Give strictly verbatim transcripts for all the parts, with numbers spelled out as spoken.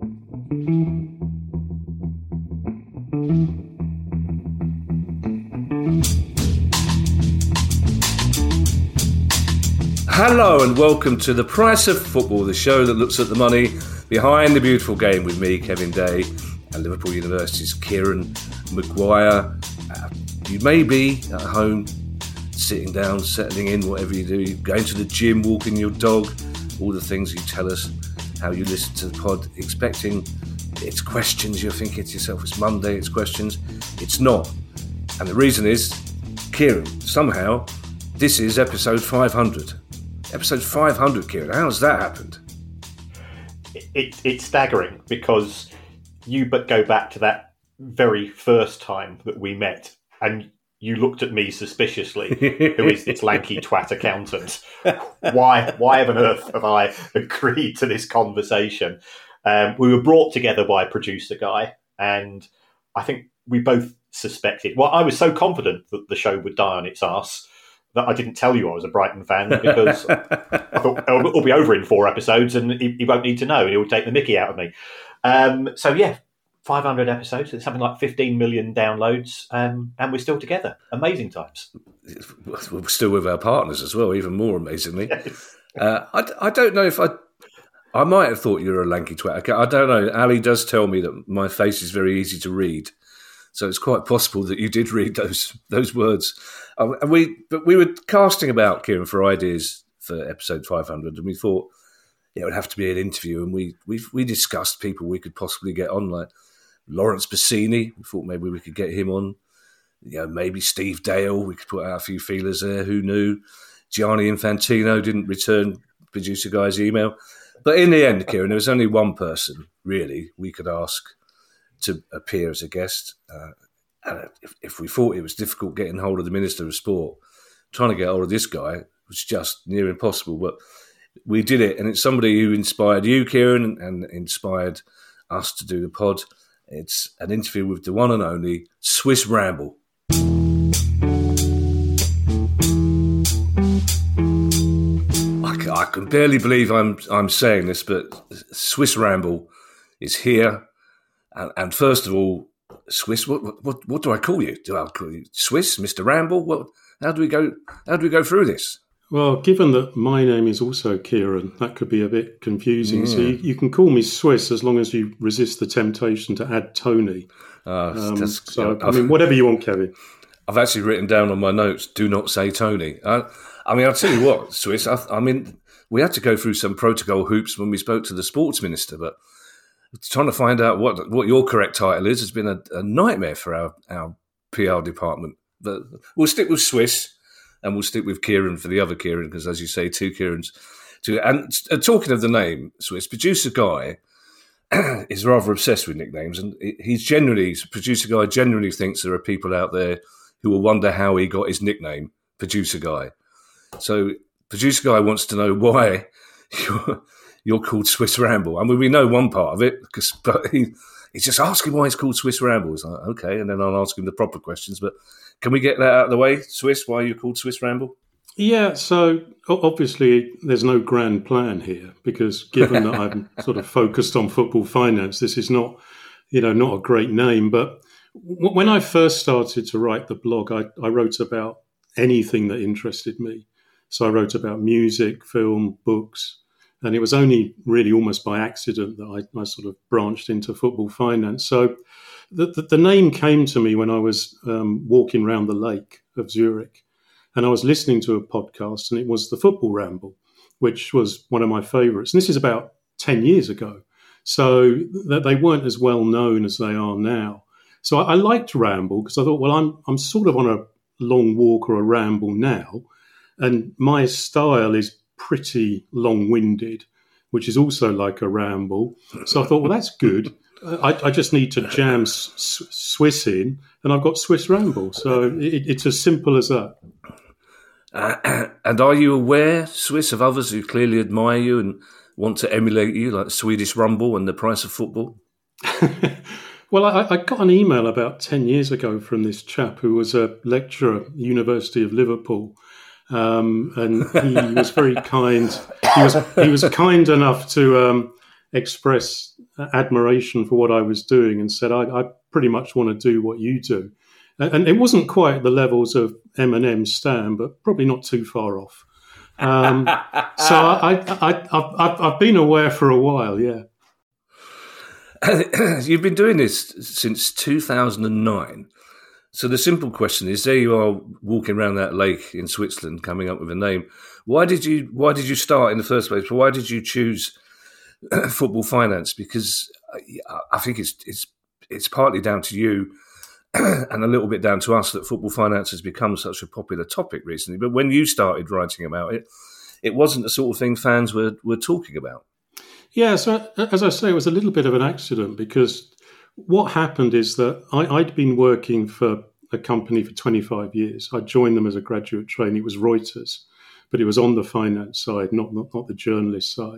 Hello and welcome to The Price of Football, the show that looks at the money behind the beautiful game with me, Kevin Day, and Liverpool University's Kieran Maguire. Uh, you may be at home, sitting down, settling in, whatever you do, going to the gym, walking your dog, all the things you tell us, how you listen to the pod, expecting it's questions. You're thinking to yourself, it's Monday, it's questions. It's not. And the reason is, Kieran, somehow, this is episode five hundred. Episode five hundred, Kieran. How's that happened? It, it, it's staggering because you but go back to that very first time that we met and you looked at me suspiciously, who is this lanky twat accountant. Why why on earth have I agreed to this conversation? Um, we were brought together by a producer guy, and I think we both suspected. Well, I was so confident that the show would die on its arse that I didn't tell you I was a Brighton fan because I thought oh, it'll be over in four episodes and he, he won't need to know and he'll take the mickey out of me. Um, so yeah, five hundred episodes, it's something like fifteen million downloads, um, and we're still together. Amazing times. We're still with our partners as well, even more amazingly. Yes. uh, I, I don't know if I... I might have thought you were a lanky twat. I don't know. Ali does tell me that my face is very easy to read. So it's quite possible that you did read those those words. Um, and we, but we were casting about, Kieran, for ideas for episode five hundred, and we thought yeah, it would have to be an interview. And we we we discussed people we could possibly get on, like Lawrence Bassini. We thought maybe we could get him on. You know, maybe Steve Dale. We could put out a few feelers there. Who knew? Gianni Infantino didn't return producer guy's email. But in the end, Kieran, there was only one person really we could ask to appear as a guest. Uh, and if, if we thought it was difficult getting hold of the Minister of Sport, trying to get hold of this guy was just near impossible. But we did it, and it's somebody who inspired you, Kieran, and, and inspired us to do the pod. It's an interview with the one and only Swiss Ramble. I can, I can barely believe I'm I'm saying this, but Swiss Ramble is here. And, and first of all, Swiss, what, what what do I call you? Do I call you Swiss, Mister Ramble? What? How do we go? How do we go through this? Well, given that my name is also Kieran, that could be a bit confusing. Mm. So you, you can call me Swiss as long as you resist the temptation to add Tony. Uh, um, so I mean, whatever you want, Kevin. I've actually written down on my notes: "Do not say Tony." I, I mean, I'll tell you what, Swiss. I, I mean, we had to go through some protocol hoops when we spoke to the sports minister, but trying to find out what what your correct title is has been a, a nightmare for our, our P R department. But we'll stick with Swiss, and we'll stick with Kieran for the other Kieran, because as you say, two Kierans. Two, and uh, talking of the name Swiss, producer guy is rather obsessed with nicknames, and he's generally producer guy generally thinks there are people out there who will wonder how he got his nickname, producer guy. So producer guy wants to know why you're, you're called Swiss Ramble. I mean, we know one part of it, because but he, he's just asking why he's called Swiss Ramble. It's like, okay, and then I'll ask him the proper questions. But can we get that out of the way, Swiss, why you're called Swiss Ramble? Yeah, so obviously there's no grand plan here, because given that I'm sort of focused on football finance, this is not, you know, not a great name. But w- when I first started to write the blog, I, I wrote about anything that interested me. So I wrote about music, film, books, and it was only really almost by accident that I, I sort of branched into football finance. So the, the, the name came to me when I was um, walking around the lake of Zurich. And I was listening to a podcast, and it was the Football Ramble, which was one of my favourites. And this is about ten years ago. So that they weren't as well known as they are now. So I, I liked Ramble because I thought, well, I'm I'm sort of on a long walk or a ramble now. And my style is pretty long-winded, which is also like a ramble. So I thought, well, that's good. I, I just need to jam s- s- Swiss in, and I've got Swiss Ramble. So it, it's as simple as that. Uh, and are you aware, Swiss, of others who clearly admire you and want to emulate you, like Swedish Rumble and The Price of Football? Well, I, I got an email about ten years ago from this chap who was a lecturer at the University of Liverpool. Um, and he was very kind. He was he was kind enough to um, express admiration for what I was doing and said, I, I pretty much want to do what you do. And it wasn't quite the levels of Eminem Stan, but probably not too far off. Um, so I, I, I, I've, I've been aware for a while, yeah. You've been doing this since two thousand nine. So the simple question is, there you are walking around that lake in Switzerland, coming up with a name. Why did you Why did you start in the first place? Why did you choose Football Finance? Because I think it's it's it's partly down to you and a little bit down to us that Football Finance has become such a popular topic recently. But when you started writing about it, it wasn't the sort of thing fans were were talking about. Yeah, so as I say, it was a little bit of an accident because what happened is that I, I'd been working for a company for twenty-five years. I joined them as a graduate trainee. It was Reuters, but it was on the finance side, not not, not the journalist side.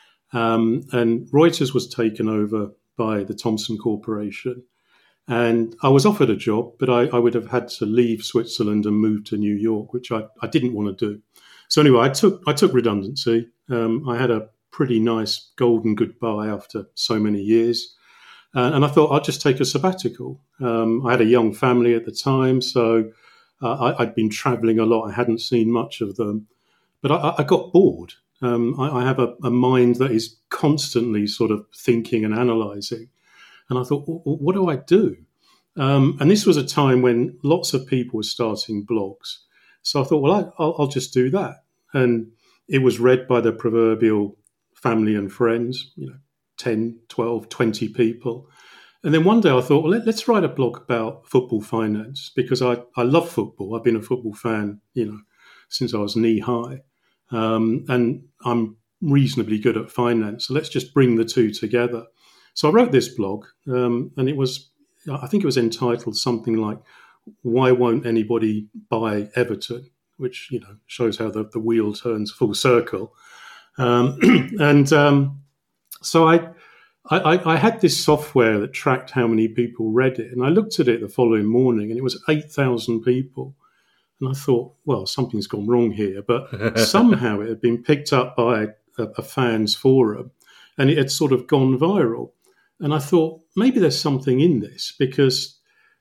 Um, and Reuters was taken over by the Thomson Corporation. And I was offered a job, but I, I would have had to leave Switzerland and move to New York, which I, I didn't want to do. So anyway, I took I took redundancy. Um, I had a pretty nice golden goodbye after so many years. Uh, and I thought I'd just take a sabbatical. Um, I had a young family at the time, so uh, I, I'd been traveling a lot. I hadn't seen much of them. But I, I got bored. Um, I, I have a, a mind that is constantly sort of thinking and analysing. And I thought, well, what do I do? Um, and this was a time when lots of people were starting blogs. So I thought, well, I, I'll, I'll just do that. And it was read by the proverbial family and friends, you know, ten, twelve, twenty people. And then one day I thought, well, let, let's write a blog about football finance because I, I love football. I've been a football fan, you know, since I was knee high. Um, and I'm reasonably good at finance. So let's just bring the two together. So I wrote this blog um, and it was, I think it was entitled something like, Why Won't Anybody Buy Everton? Which, you know, shows how the, the wheel turns full circle. Um, and um, so I, I, I had this software that tracked how many people read it. And I looked at it the following morning and it was eight thousand people. And I thought, well, something's gone wrong here. But somehow it had been picked up by a, a fans forum and it had sort of gone viral. And I thought, maybe there's something in this because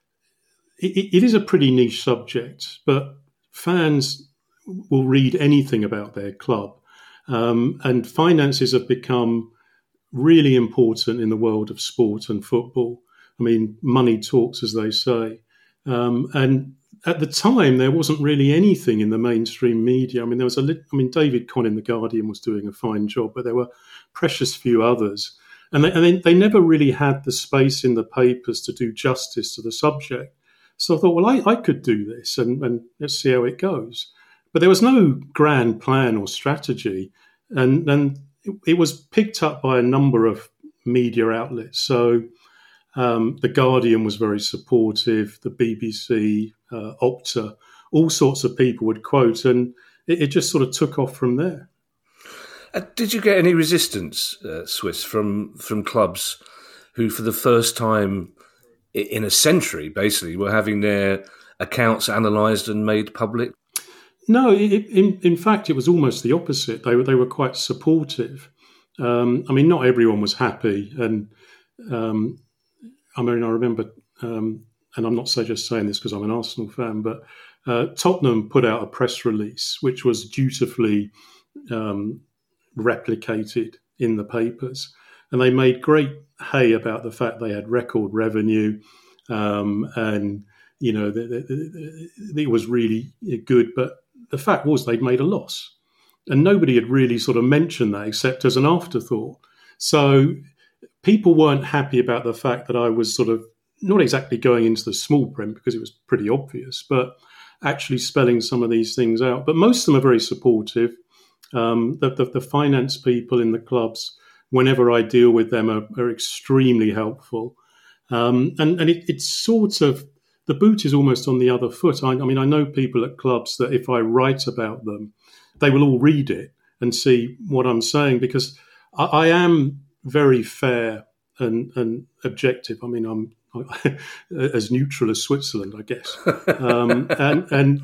it, it is a pretty niche subject, but fans will read anything about their club. Um, and finances have become really important in the world of sport and football. I mean, money talks, as they say. Um, and at the time, there wasn't really anything in the mainstream media. I mean, there was a li- I mean, David Conn in The Guardian was doing a fine job, but there were precious few others. And they, and they, they never really had the space in the papers to do justice to the subject. So I thought, well, I, I could do this and, and let's see how it goes. But there was no grand plan or strategy. And, and it, it was picked up by a number of media outlets. So um, The Guardian was very supportive, the B B C, uh, Opta, all sorts of people would quote. And it, it just sort of took off from there. Uh, did you get any resistance, uh, Swiss, from from clubs who, for the first time in a century, basically, were having their accounts analysed and made public? No, it, in in fact, it was almost the opposite. They were they were quite supportive. Um, I mean, not everyone was happy, and um, I mean, I remember, um, and I'm not so just saying this because I'm an Arsenal fan, but uh, Tottenham put out a press release which was dutifully Um, replicated in the papers, and they made great hay about the fact they had record revenue, um, and you know the, the, the, it was really good. But the fact was they'd made a loss, and nobody had really sort of mentioned that except as an afterthought. So people weren't happy about the fact that I was sort of not exactly going into the small print because it was pretty obvious, but actually spelling some of these things out. But most of them are very supportive. Um, the, the, the finance people in the clubs, whenever I deal with them, are, are extremely helpful. Um, and and it, it's sort of, the boot is almost on the other foot. I, I mean, I know people at clubs that if I write about them, they will all read it and see what I'm saying because I, I am very fair and, and objective. I mean, I'm as neutral as Switzerland, I guess. Um, and, and,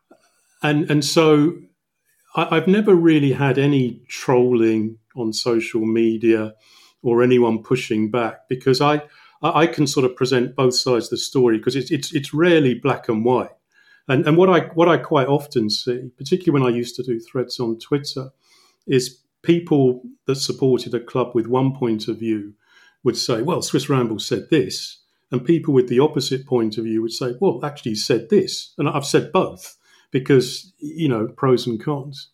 and, and so I've never really had any trolling on social media. or anyone pushing back, because I, I can sort of present both sides of the story, because it's it's it's rarely black and white. And and what I what I quite often see, particularly when I used to do threads on Twitter, is people that supported a club with one point of view would say, well, Swiss Ramble said this. And people with the opposite point of view would say, well, actually, he said this. And I've said both because, you know, pros and cons.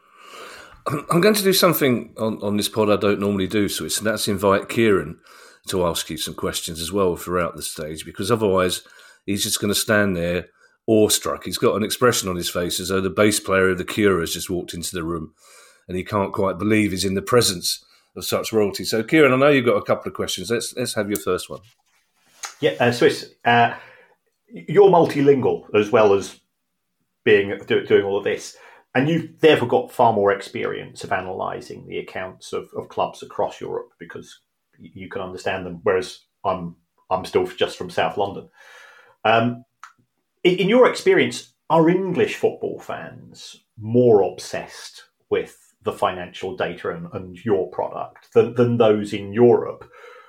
I'm going to do something on, on this pod I don't normally do, Swiss, and that's invite Kieran to ask you some questions as well throughout the stage, because otherwise he's just going to stand there awestruck. He's got an expression on his face as though the bass player of The Cure has just walked into the room and he can't quite believe he's in the presence of such royalty. So, Kieran, I know you've got a couple of questions. Let's let's have your first one. Yeah, uh, Swiss, uh, you're multilingual as well as being do, doing all of this, and you've therefore got far more experience of analysing the accounts of, of clubs across Europe because you can understand them, whereas I'm I'm still just from South London. Um, in, in your experience, are English football fans more obsessed with the financial data and, and your product than, than those in Europe?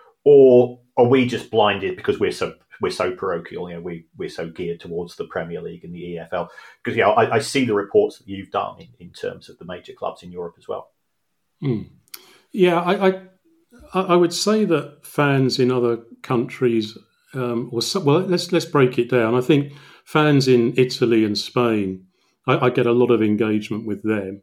Or are we just blinded because we're so we're so parochial? You know, we we're so geared towards the Premier League and the E F L. Because you know, I, I see the reports that you've done in, in terms of the major clubs in Europe as well. Mm. Yeah, I, I I would say that fans in other countries, um, or so, well, let's let's break it down. I think fans in Italy and Spain, I, I get a lot of engagement with them.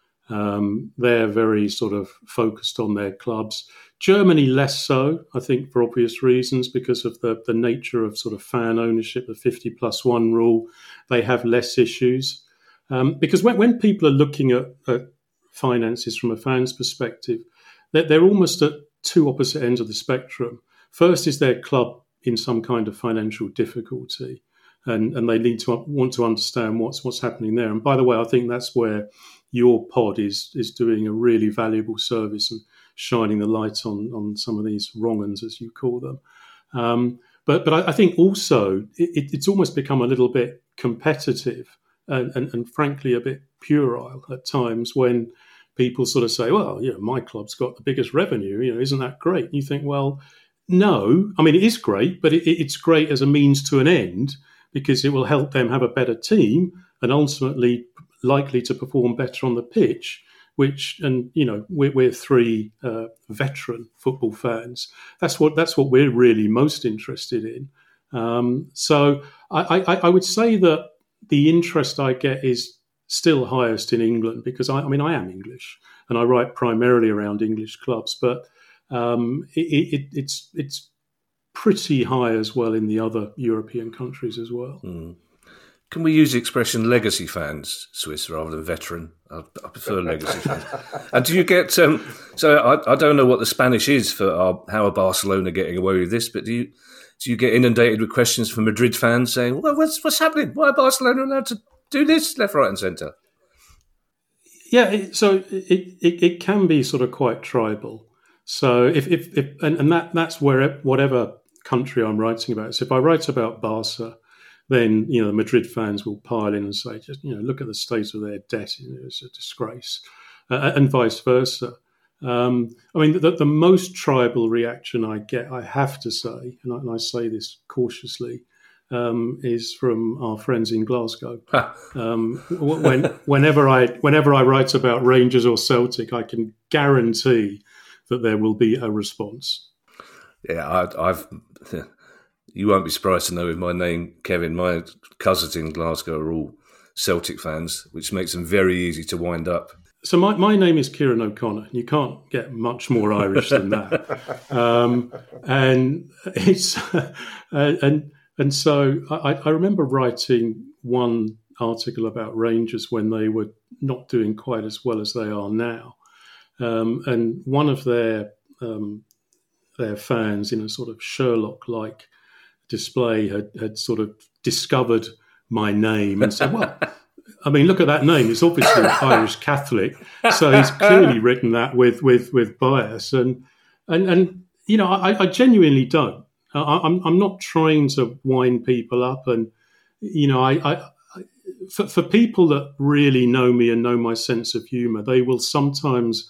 Um, they're very sort of focused on their clubs. Germany less so, I think, for obvious reasons, because of the, the nature of sort of fan ownership, the fifty plus one rule. They have less issues. Um, because when, when people are looking at, at finances from a fan's perspective, they're, they're almost at two opposite ends of the spectrum. First is their club in some kind of financial difficulty, and, and they need to want to understand what's what's happening there. And by the way, I think that's where your pod is is doing a really valuable service and shining the light on on some of these wrong-uns, as you call them. Um, but but I, I think also it, it's almost become a little bit competitive and, and, and frankly a bit puerile at times when people sort of say, well, you know, my club's got the biggest revenue, you know, isn't that great? And you think, well, no, I mean, it is great, but it, it's great as a means to an end because it will help them have a better team and ultimately likely to perform better on the pitch, which, and, you know, we're, we're three uh, veteran football fans. That's what that's what we're really most interested in. Um, so I, I, I would say that the interest I get is still highest in England because, I, I mean, I am English and I write primarily around English clubs, but um, it, it, it's it's pretty high as well in the other European countries as well. Mm. Can we use the expression legacy fans, Swiss, rather than veteran? I, I prefer legacy fans. And do you get... Um, so I, I don't know what the Spanish is for our, how are Barcelona getting away with this, but do you do you get inundated with questions from Madrid fans saying, well, what's, what's happening? Why are Barcelona allowed to do this left, right and centre? Yeah, it, so it, it, it can be sort of quite tribal. So if, if, if and, and that that's where whatever country I'm writing about. So if I write about Barca, then, you know, the Madrid fans will pile in and say, just, you know, look at the state of their debt. It's a disgrace. Uh, and vice versa. Um, I mean, the, the most tribal reaction I get, I have to say, and I, and I say this cautiously, um, is from our friends in Glasgow. um, when, whenever I whenever I write about Rangers or Celtic, I can guarantee that there will be a response. Yeah, I, I've... You won't be surprised to know with my name, Kevin, my cousins in Glasgow are all Celtic fans, which makes them very easy to wind up. So my, my name is Kieran O'Connor. You can't get much more Irish than that. Um, and it's uh, and and so I, I remember writing one article about Rangers when they were not doing quite as well as they are now. Um, and one of their um, their fans, in a sort of Sherlock-like display, had, had sort of discovered my name and said, well, I mean, look at that name. It's obviously Irish Catholic. So he's clearly written that with with, with bias. And, and, and you know, I, I genuinely don't. I, I'm, I'm not trying to wind people up. And, you know, I, I, I for, for people that really know me and know my sense of humour, they will sometimes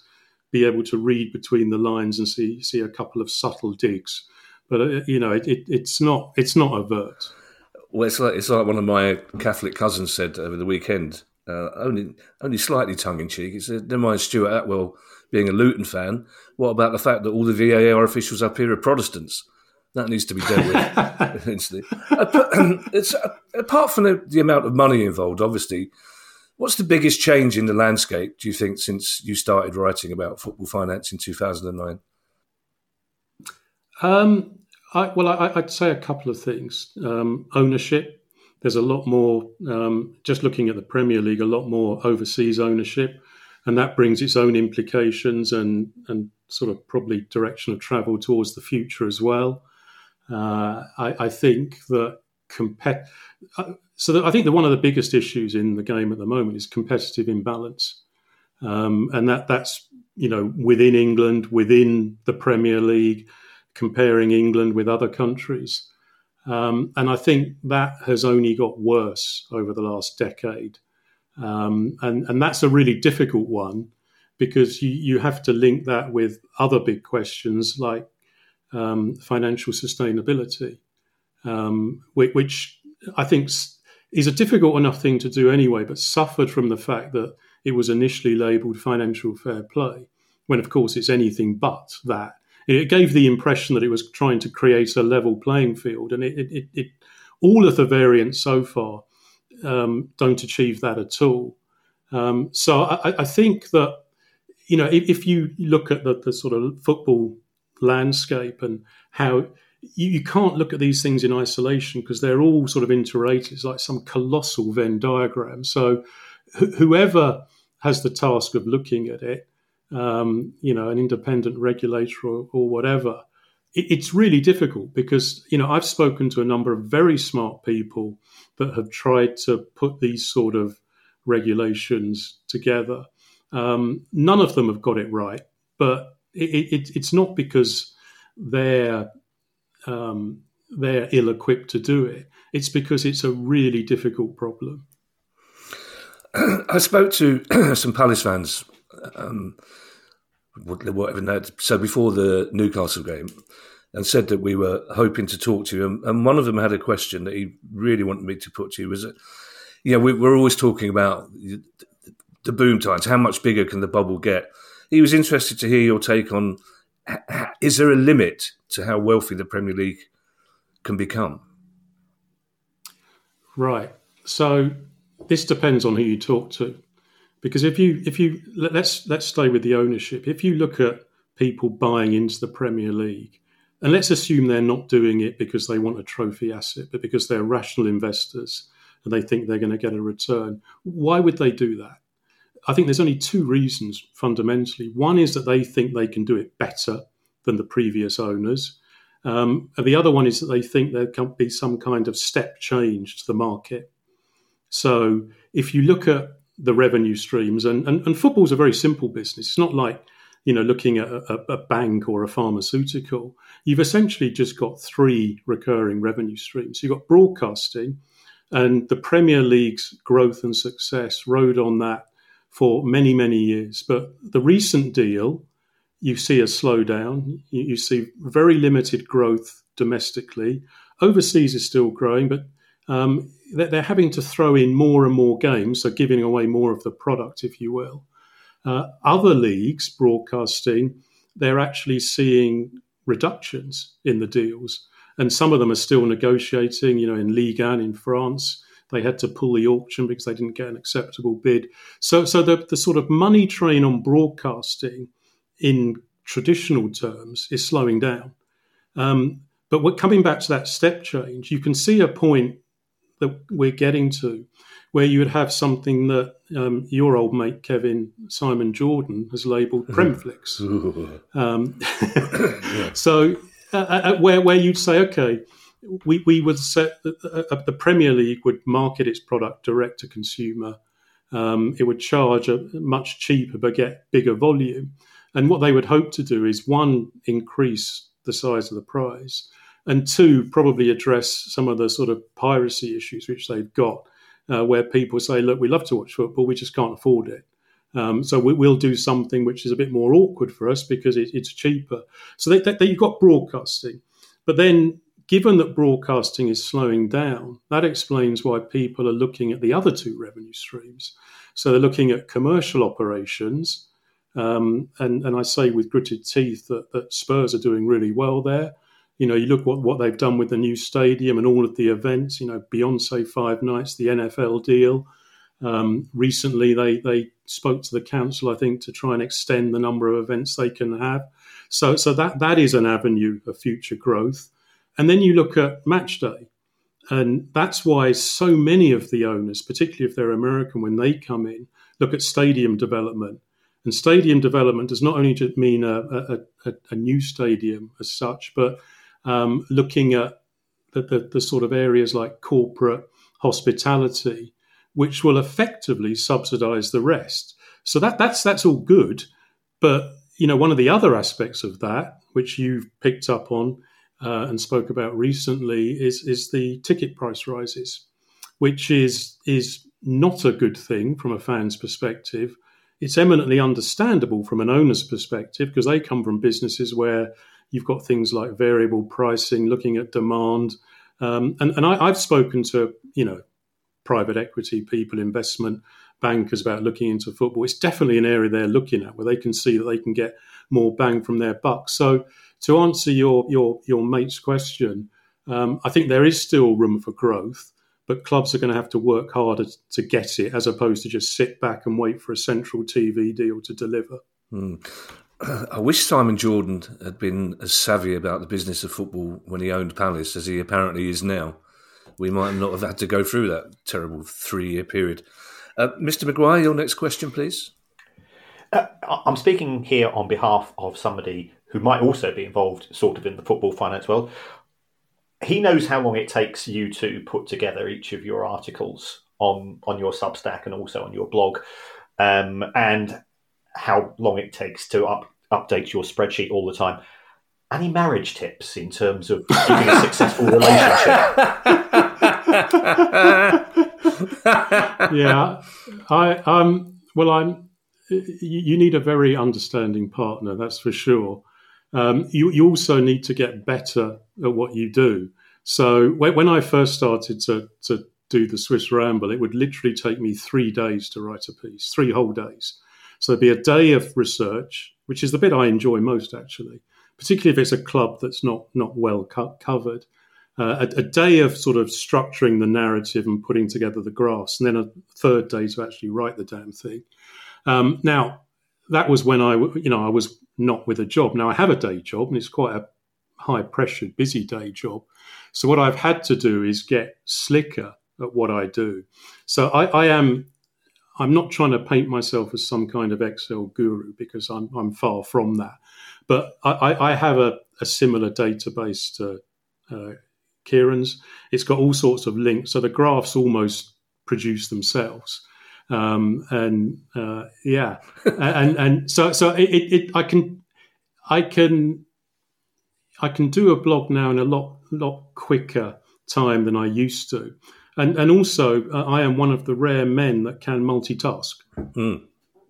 be able to read between the lines and see see a couple of subtle digs. But uh, you know, it, it, it's not it's not overt. Well, it's like it's like one of my Catholic cousins said over the weekend, uh, only only slightly tongue in cheek. He said, "Never mind Stuart Atwell being a Luton fan. What about the fact that all the V A R officials up here are Protestants? That needs to be dealt with." it's, apart from the, the amount of money involved, obviously, what's the biggest change in the landscape, do you think, since you started writing about football finance in two thousand nine? Um, I, well, I, I'd say a couple of things. Um, ownership. There's a lot more, um, just looking at the Premier League, a lot more overseas ownership. And that brings its own implications and, and sort of probably direction of travel towards the future as well. Uh, I, I think that compet- uh, so that I think that one of the biggest issues in the game at the moment is competitive imbalance, um, and that that's you know within England, within the Premier League, comparing England with other countries, um, and I think that has only got worse over the last decade, um, and and that's a really difficult one because you you have to link that with other big questions like Um, financial sustainability, um, which, which I think is a difficult enough thing to do anyway, but suffered from the fact that it was initially labelled financial fair play, when of course it's anything but that. It gave the impression that it was trying to create a level playing field, and it, it, it, it all of the variants so far um, don't achieve that at all. Um, so I, I think that, you know, if, if you look at the, the sort of football landscape and how you, you can't look at these things in isolation because they're all sort of interrelated. It's like some colossal Venn diagram. So wh- whoever has the task of looking at it, um, you know, an independent regulator or, or whatever, it, it's really difficult because, you know, I've spoken to a number of very smart people that have tried to put these sort of regulations together. Um, none of them have got it right, but It, it, it's not because they're um, they're ill-equipped to do it. It's because it's a really difficult problem. I spoke to some Palace fans, um, whatever that. So before the Newcastle game, and said that we were hoping to talk to you. And, and one of them had a question that he really wanted me to put to you. Was that, yeah, we, we're always talking about the boom times. How much bigger can the bubble get? He was interested to hear your take on, is there a limit to how wealthy the Premier League can become? Right. So this depends on who you talk to. Because if you, if you let's let's stay with the ownership. If you look at people buying into the Premier League, and let's assume they're not doing it because they want a trophy asset, but because they're rational investors and they think they're going to get a return, why would they do that? I think there's only two reasons fundamentally. One is that they think they can do it better than the previous owners. Um, and the other one is that they think there can be some kind of step change to the market. So if you look at the revenue streams, and, and, and football's a very simple business. It's not like, you know, looking at a, a bank or a pharmaceutical. You've essentially just got three recurring revenue streams. You've got broadcasting, and the Premier League's growth and success rode on that for many, many years. But the recent deal, you see a slowdown. You, you see very limited growth domestically. Overseas is still growing, but um, they're, they're having to throw in more and more games, so giving away more of the product, if you will. Uh, other leagues, broadcasting, they're actually seeing reductions in the deals. And some of them are still negotiating, you know, in Ligue one in France. They had to pull the auction because they didn't get an acceptable bid. So, so the, the sort of money train on broadcasting in traditional terms is slowing down. Um, but we're coming back to that step change. You can see a point that we're getting to where you would have something that um, your old mate, Kevin Simon Jordan, has labelled Premflix. um, so uh, where, where you'd say, okay, We we would set the, uh, the Premier League would market its product direct to consumer. Um, it would charge a much cheaper but get bigger volume. And what they would hope to do is, one, increase the size of the prize, and two, probably address some of the sort of piracy issues which they've got, uh, where people say, look, we love to watch football, we just can't afford it. Um, so we, we'll do something which is a bit more awkward for us because it, it's cheaper. So they, they, you've got broadcasting. But then, given that broadcasting is slowing down, that explains why people are looking at the other two revenue streams. So they're looking at commercial operations. Um, and, and I say with gritted teeth that, that Spurs are doing really well there. You know, you look what what they've done with the new stadium and all of the events, you know, Beyonce Five Nights, the N F L deal. Um, recently, they, they spoke to the council, I think, to try and extend the number of events they can have. So so that that is an avenue of future growth. And then you look at match day. And that's why so many of the owners, particularly if they're American, when they come in, look at stadium development. And stadium development does not only just mean a, a, a, a new stadium as such, but um, looking at the, the, the sort of areas like corporate hospitality, which will effectively subsidise the rest. So that that's that's all good. But, you know, one of the other aspects of that, which you've picked up on uh, and spoke about recently, is is the ticket price rises, which is is not a good thing from a fan's perspective. It's eminently understandable from an owner's perspective because they come from businesses where you've got things like variable pricing, looking at demand. Um, and and I, I've spoken to, you know, private equity people, investment bankers about looking into football. It's definitely an area they're looking at where they can see that they can get more bang from their buck. So to answer your your your mate's question, um, I think there is still room for growth, but clubs are going to have to work harder to get it as opposed to just sit back and wait for a central T V deal to deliver. Mm. I wish Simon Jordan had been as savvy about the business of football when he owned Palace as he apparently is now. We might not have had to go through that terrible three-year period. Uh, Mister Maguire, your next question, please. Uh, I'm speaking here on behalf of somebody who might also be involved sort of in the football finance world. He knows how long it takes you to put together each of your articles on, on your Substack and also on your blog, um, and how long it takes to up, update your spreadsheet all the time. Any marriage tips in terms of keeping a successful relationship? yeah, I um. Well, I'm. You, you need a very understanding partner, that's for sure. Um, you you also need to get better at what you do. So when, when I first started to to do the Swiss Ramble, it would literally take me three days to write a piece, three whole days. So there'd be a day of research, which is the bit I enjoy most, actually, particularly if it's a club that's not not well co- covered. Uh, a, a day of sort of structuring the narrative and putting together the graphs, and then a third day to actually write the damn thing. Um, now, that was when I, you know, I was not with a job. Now I have a day job, and it's quite a high-pressure, busy day job. So what I've had to do is get slicker at what I do. So I, I am. I'm not trying to paint myself as some kind of Excel guru because I'm I'm far from that. But I, I have a, a similar database to uh, Kieran's. It's got all sorts of links, so the graphs almost produce themselves. Um, and uh, yeah, and and so so it, it I can I can I can do a blog now in a lot lot quicker time than I used to. And and also, uh, I am one of the rare men that can multitask. Mm.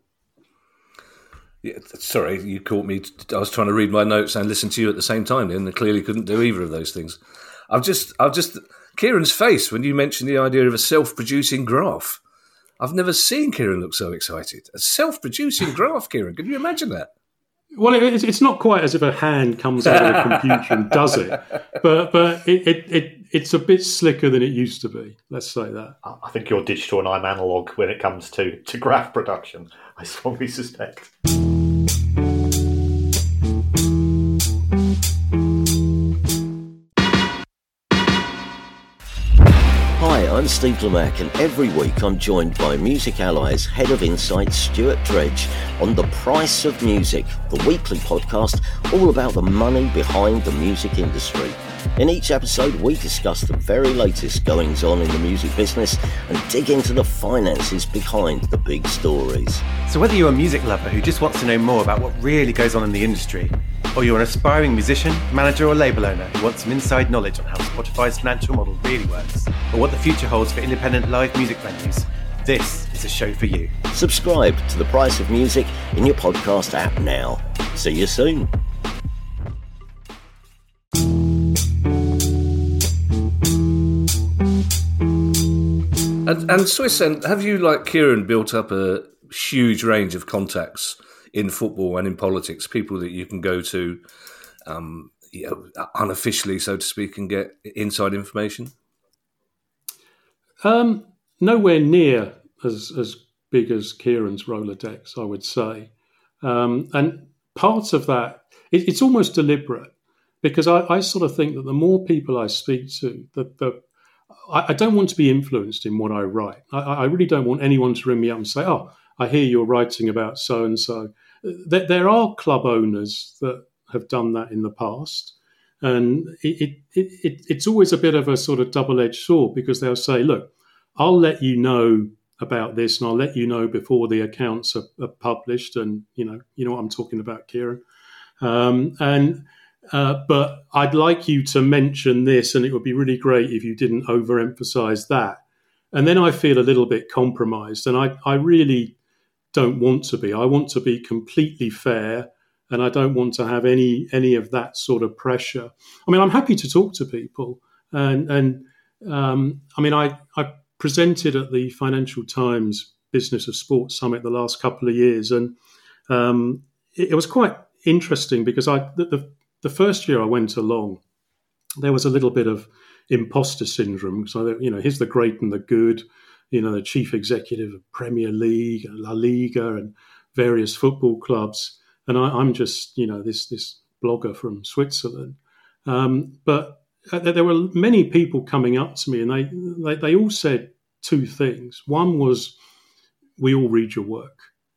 Yeah, sorry, you caught me. I was trying to read my notes and listen to you at the same time, and I clearly couldn't do either of those things. I've just, I've just, Kieran's face when you mentioned the idea of a self-producing graph. I've never seen Kieran look so excited. A self-producing graph, Kieran. Can you imagine that? Well, it, it's not quite as if a hand comes out of a computer and does it, but but it, it, it it's a bit slicker than it used to be. Let's say that. I think you're digital and I'm analog when it comes to, to graph production, I strongly suspect. Hi, I'm Steve Lamacq, and every week I'm joined by Music Ally's Head of Insight, Stuart Dredge, on The Price of Music, the weekly podcast all about the money behind the music industry. In each episode, we discuss the very latest goings-on in the music business and dig into the finances behind the big stories. So whether you're a music lover who just wants to know more about what really goes on in the industry, or you're an aspiring musician, manager or label owner who wants some inside knowledge on how Spotify's financial model really works, or what the future holds for independent live music venues, this is a show for you. Subscribe to The Price of Music in your podcast app now. See you soon. And, and Swiss, and have you, like Kieran, built up a huge range of contacts in football and in politics, people that you can go to um, you know, unofficially, so to speak, and get inside information? Um, nowhere near as as big as Kieran's Rolodex, I would say. Um, and part of that, it, it's almost deliberate, because I, I sort of think that the more people I speak to, the, the I, I don't want to be influenced in what I write. I, I really don't want anyone to ring me up and say, oh, I hear you're writing about so-and-so. There, there are club owners that have done that in the past. And it, it, it, it's always a bit of a sort of double-edged sword, because they'll say, look, I'll let you know about this, and I'll let you know before the accounts are, are published. And, you know, you know what I'm talking about, Kieran. Um, and uh, but I'd like you to mention this, and it would be really great if you didn't overemphasize that. And then I feel a little bit compromised, and I, I really don't want to be. I want to be completely fair, and I don't want to have any any of that sort of pressure. I mean, I'm happy to talk to people, and and um, I mean, I, I presented at the Financial Times Business of Sport Summit the last couple of years, and um, it, it was quite interesting, because I the, the the first year I went along, there was a little bit of imposter syndrome. So, you know, here's the great and the good, you know, the chief executive of Premier League, La Liga, and various football clubs. And I, I'm just, you know, this this blogger from Switzerland. Um, but there were many people coming up to me, and they, they they all said two things. One was, we all read your work.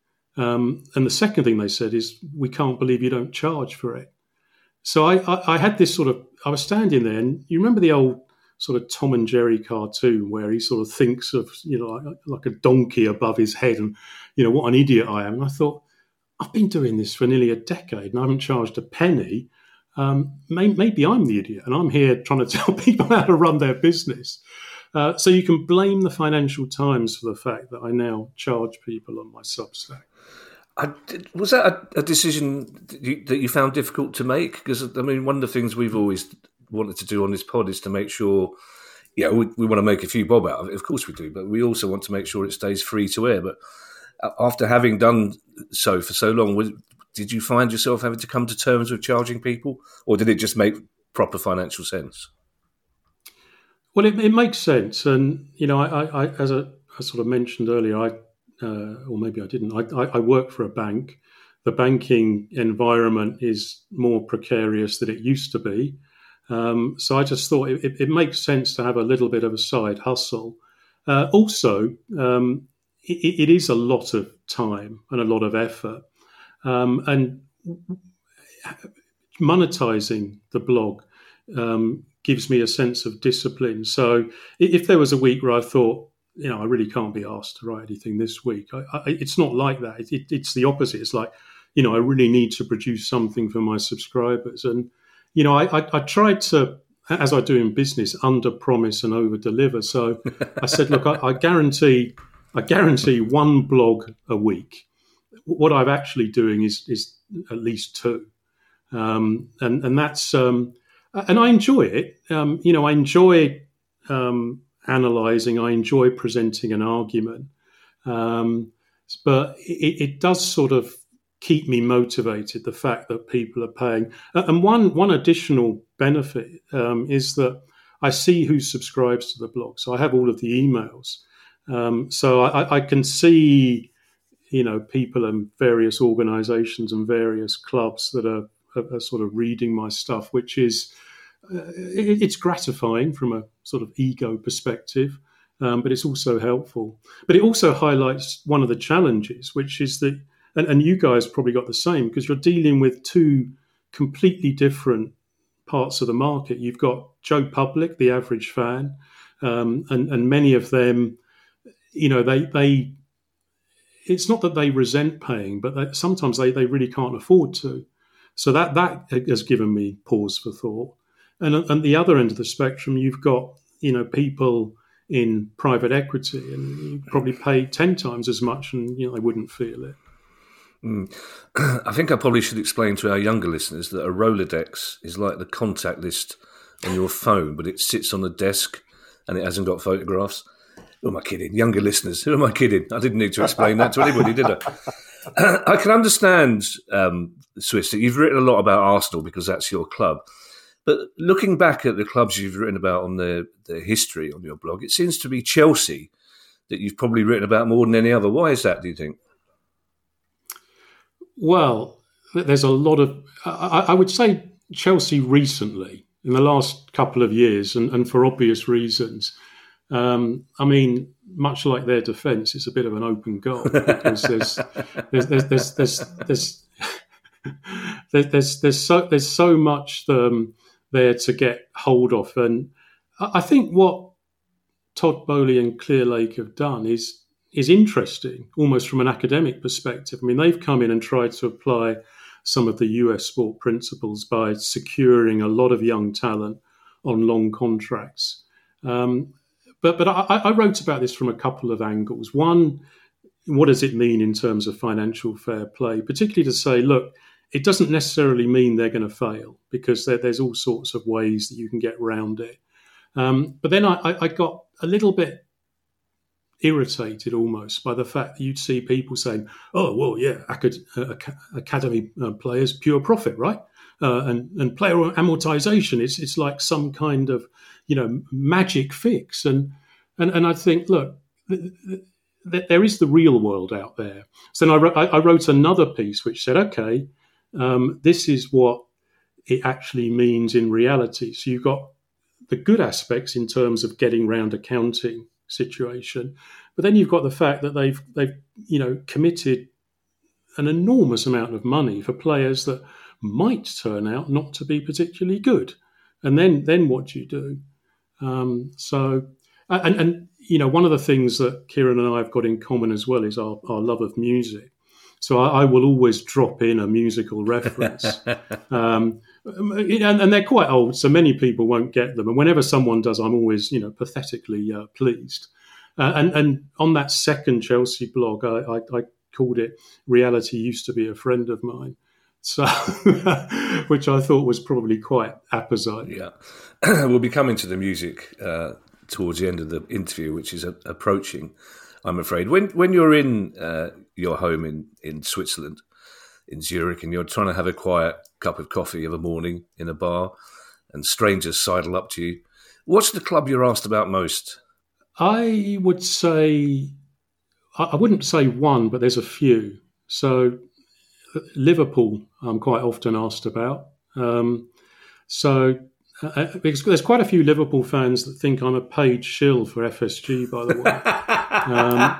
Um, and the second thing they said is, we can't believe you don't charge for it. So I, I, I had this sort of, I was standing there, and you remember the old sort of Tom and Jerry cartoon where he sort of thinks of, you know, like, like a donkey above his head, and, you know, what an idiot I am. And I thought, I've been doing this for nearly a decade and I haven't charged a penny. Um, may, maybe I'm the idiot, and I'm here trying to tell people how to run their business. Uh, so you can blame the Financial Times for the fact that I now charge people on my Substack. I, was that a, a decision that you, that you found difficult to make? Because, I mean, one of the things we've always wanted to do on this pod is to make sure, yeah, we, we want to make a few bob out of it. Of course we do, but we also want to make sure it stays free to air. But after having done so for so long, was, did you find yourself having to come to terms with charging people, or did it just make proper financial sense? Well, it, it makes sense. And, you know, I, I, as I, I sort of mentioned earlier, I Uh, or maybe I didn't. I, I, I work for a bank. The banking environment is more precarious than it used to be. Um, so I just thought it, it, it makes sense to have a little bit of a side hustle. Uh, also, um, it, it is a lot of time and a lot of effort. Um, and monetizing the blog um, gives me a sense of discipline. So if there was a week where I thought, you know, I really can't be asked to write anything this week, I, I, it's not like that. It, it, it's the opposite. It's like, you know, I really need to produce something for my subscribers. And, you know, I, I, I tried to, as I do in business, under promise and over deliver. So I said, look, I, I guarantee, I guarantee one blog a week. What I'm actually doing is is at least two, um, and and that's um, and I enjoy it. Um, you know, I enjoy um, analysing. I enjoy presenting an argument, um, but it, it does sort of keep me motivated. The fact that people are paying, and one one additional benefit um, is that I see who subscribes to the blog. So I have all of the emails, um, so I, I can see, you know, people and various organisations and various clubs that are, are, are sort of reading my stuff, which is uh, it, it's gratifying from a sort of ego perspective, um, but it's also helpful. But it also highlights one of the challenges, which is that, and, and you guys probably got the same, because you're dealing with two completely different parts of the market. You've got Joe Public, the average fan, um, and, and many of them, you know, they they. It's not that they resent paying, but they, sometimes they, they really can't afford to. So that that has given me pause for thought. And at the other end of the spectrum, you've got, you know, people in private equity, and you probably pay ten times as much, and you know they wouldn't feel it. Mm. I think I probably should explain to our younger listeners that a Rolodex is like the contact list on your phone, but it sits on the desk and it hasn't got photographs. Who am I kidding? Younger listeners, who am I kidding? I didn't need to explain that to anybody, did I? I can understand, um, Swiss, that you've written a lot about Arsenal because that's your club. But looking back at the clubs you've written about on the, the history on your blog, it seems to be Chelsea that you've probably written about more than any other. Why is that, do you think? Well, there's a lot of... I, I would say Chelsea recently, in the last couple of years, and, and for obvious reasons. Um, I mean, much like their defence, it's a bit of an open goal because there's there's there's there's there's there's, there's, there's, there's so there's so much um, there to get hold of, and I think what Todd Boehly and Clearlake have done is is interesting, almost from an academic perspective. I mean, they've come in and tried to apply some of the U S sport principles by securing a lot of young talent on long contracts. Um, but but I, I wrote about this from a couple of angles. One, what does it mean in terms of financial fair play? Particularly to say, look, it doesn't necessarily mean they're going to fail because there, there's all sorts of ways that you can get around it. Um, but then I, I got a little bit irritated almost by the fact that you'd see people saying, oh, well, yeah, acad- uh, academy uh, players, pure profit, right? Uh, and, and player amortization, it's it's like some kind of, you know, magic fix. And and, and I think, look, th- th- there is the real world out there. So then I, wrote, I, I wrote another piece which said, okay, um, this is what it actually means in reality. So you've got the good aspects in terms of getting round accounting situation, but then you've got the fact that they've they've you know committed an enormous amount of money for players that might turn out not to be particularly good, and then then what do you do? Um, so and and you know one of the things that Kieran and I have got in common as well is our, our love of music. So I, I will always drop in a musical reference. um, and, and they're quite old, so many people won't get them. And whenever someone does, I'm always, you know, pathetically uh, pleased. Uh, and, and on that second Chelsea blog, I, I, I called it "Reality Used to Be a Friend of Mine," so which I thought was probably quite apposite. Yeah, we'll be coming to the music uh, towards the end of the interview, which is a- approaching. I'm afraid when when you're in uh, your home in, in Switzerland, in Zurich, and you're trying to have a quiet cup of coffee of a morning in a bar, and strangers sidle up to you, what's the club you're asked about most? I would say, I wouldn't say one, but there's a few. So Liverpool, I'm quite often asked about. Um, so uh, because there's quite a few Liverpool fans that think I'm a paid shill for F S G, by the way. Um,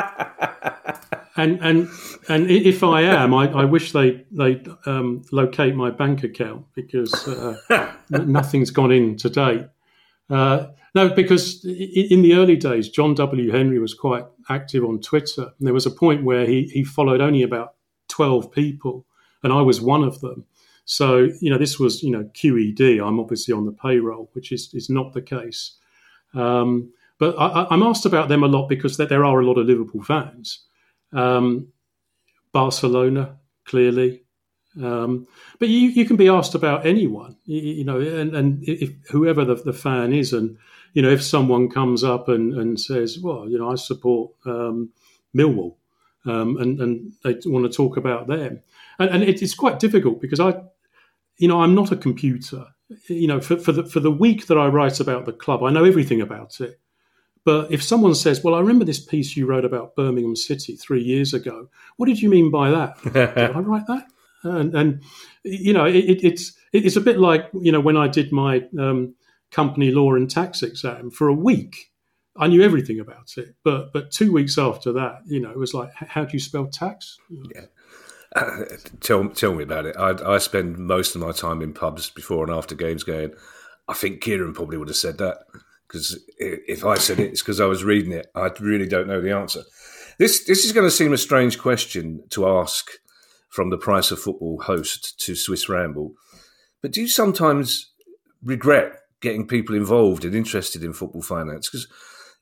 and and and if I am, I, I wish they they um, locate my bank account because uh, nothing's gone in to date. Uh, no, because in the early days, John W. Henry was quite active on Twitter, and there was a point where he he followed only about twelve people, and I was one of them. So you know, this was you know Q E D. I'm obviously on the payroll, which is is not the case. Um, But I, I'm asked about them a lot because there are a lot of Liverpool fans. Um, Barcelona, clearly. Um, but you, you can be asked about anyone, you, you know, and, and if whoever the, the fan is. And, you know, if someone comes up and, and says, well, you know, I support um, Millwall, um, and, and they want to talk about them. And, and it, it's quite difficult because I, you know, I'm not a computer. You know, for, for the for the week that I write about the club, I know everything about it. But if someone says, well, I remember this piece you wrote about Birmingham City three years ago. What did you mean by that? Did I write that? And, and you know, it, it's it's a bit like, you know, when I did my um, company law and tax exam for a week, I knew everything about it. But but two weeks after that, you know, it was like, how do you spell tax? Yeah. Uh, tell, tell me about it. I, I spend most of my time in pubs before and after games going, I think Kieran probably would have said that. Because if I said it, it's because I was reading it. I really don't know the answer. This this is going to seem a strange question to ask from the Price of Football host to Swiss Ramble. But do you sometimes regret getting people involved and interested in football finance? Because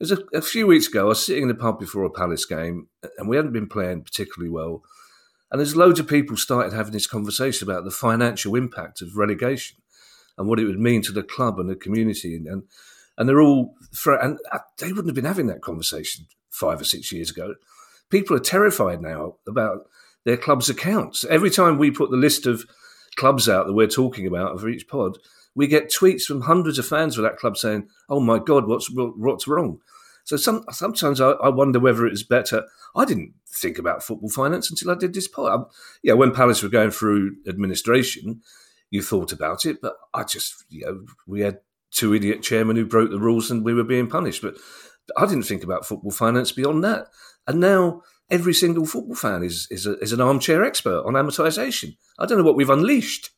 There's a, a few weeks ago, I was sitting in the pub before a Palace game, and we hadn't been playing particularly well. And there's loads of people started having this conversation about the financial impact of relegation and what it would mean to the club and the community. And and, and they're all, and they wouldn't have been having that conversation five or six years ago. People are terrified now about their club's accounts. Every time we put the list of clubs out that we're talking about for each pod, we get tweets from hundreds of fans of that club saying, "Oh my God, what's what's wrong?" So some, sometimes I, I wonder whether it's better. I didn't think about football finance until I did this pod. Um, yeah, when Palace were going through administration, you thought about it, but I just, you know, we had two idiot chairmen who broke the rules and we were being punished. But I didn't think about football finance beyond that. And now every single football fan is is, a, is an armchair expert on amortisation. I don't know what we've unleashed.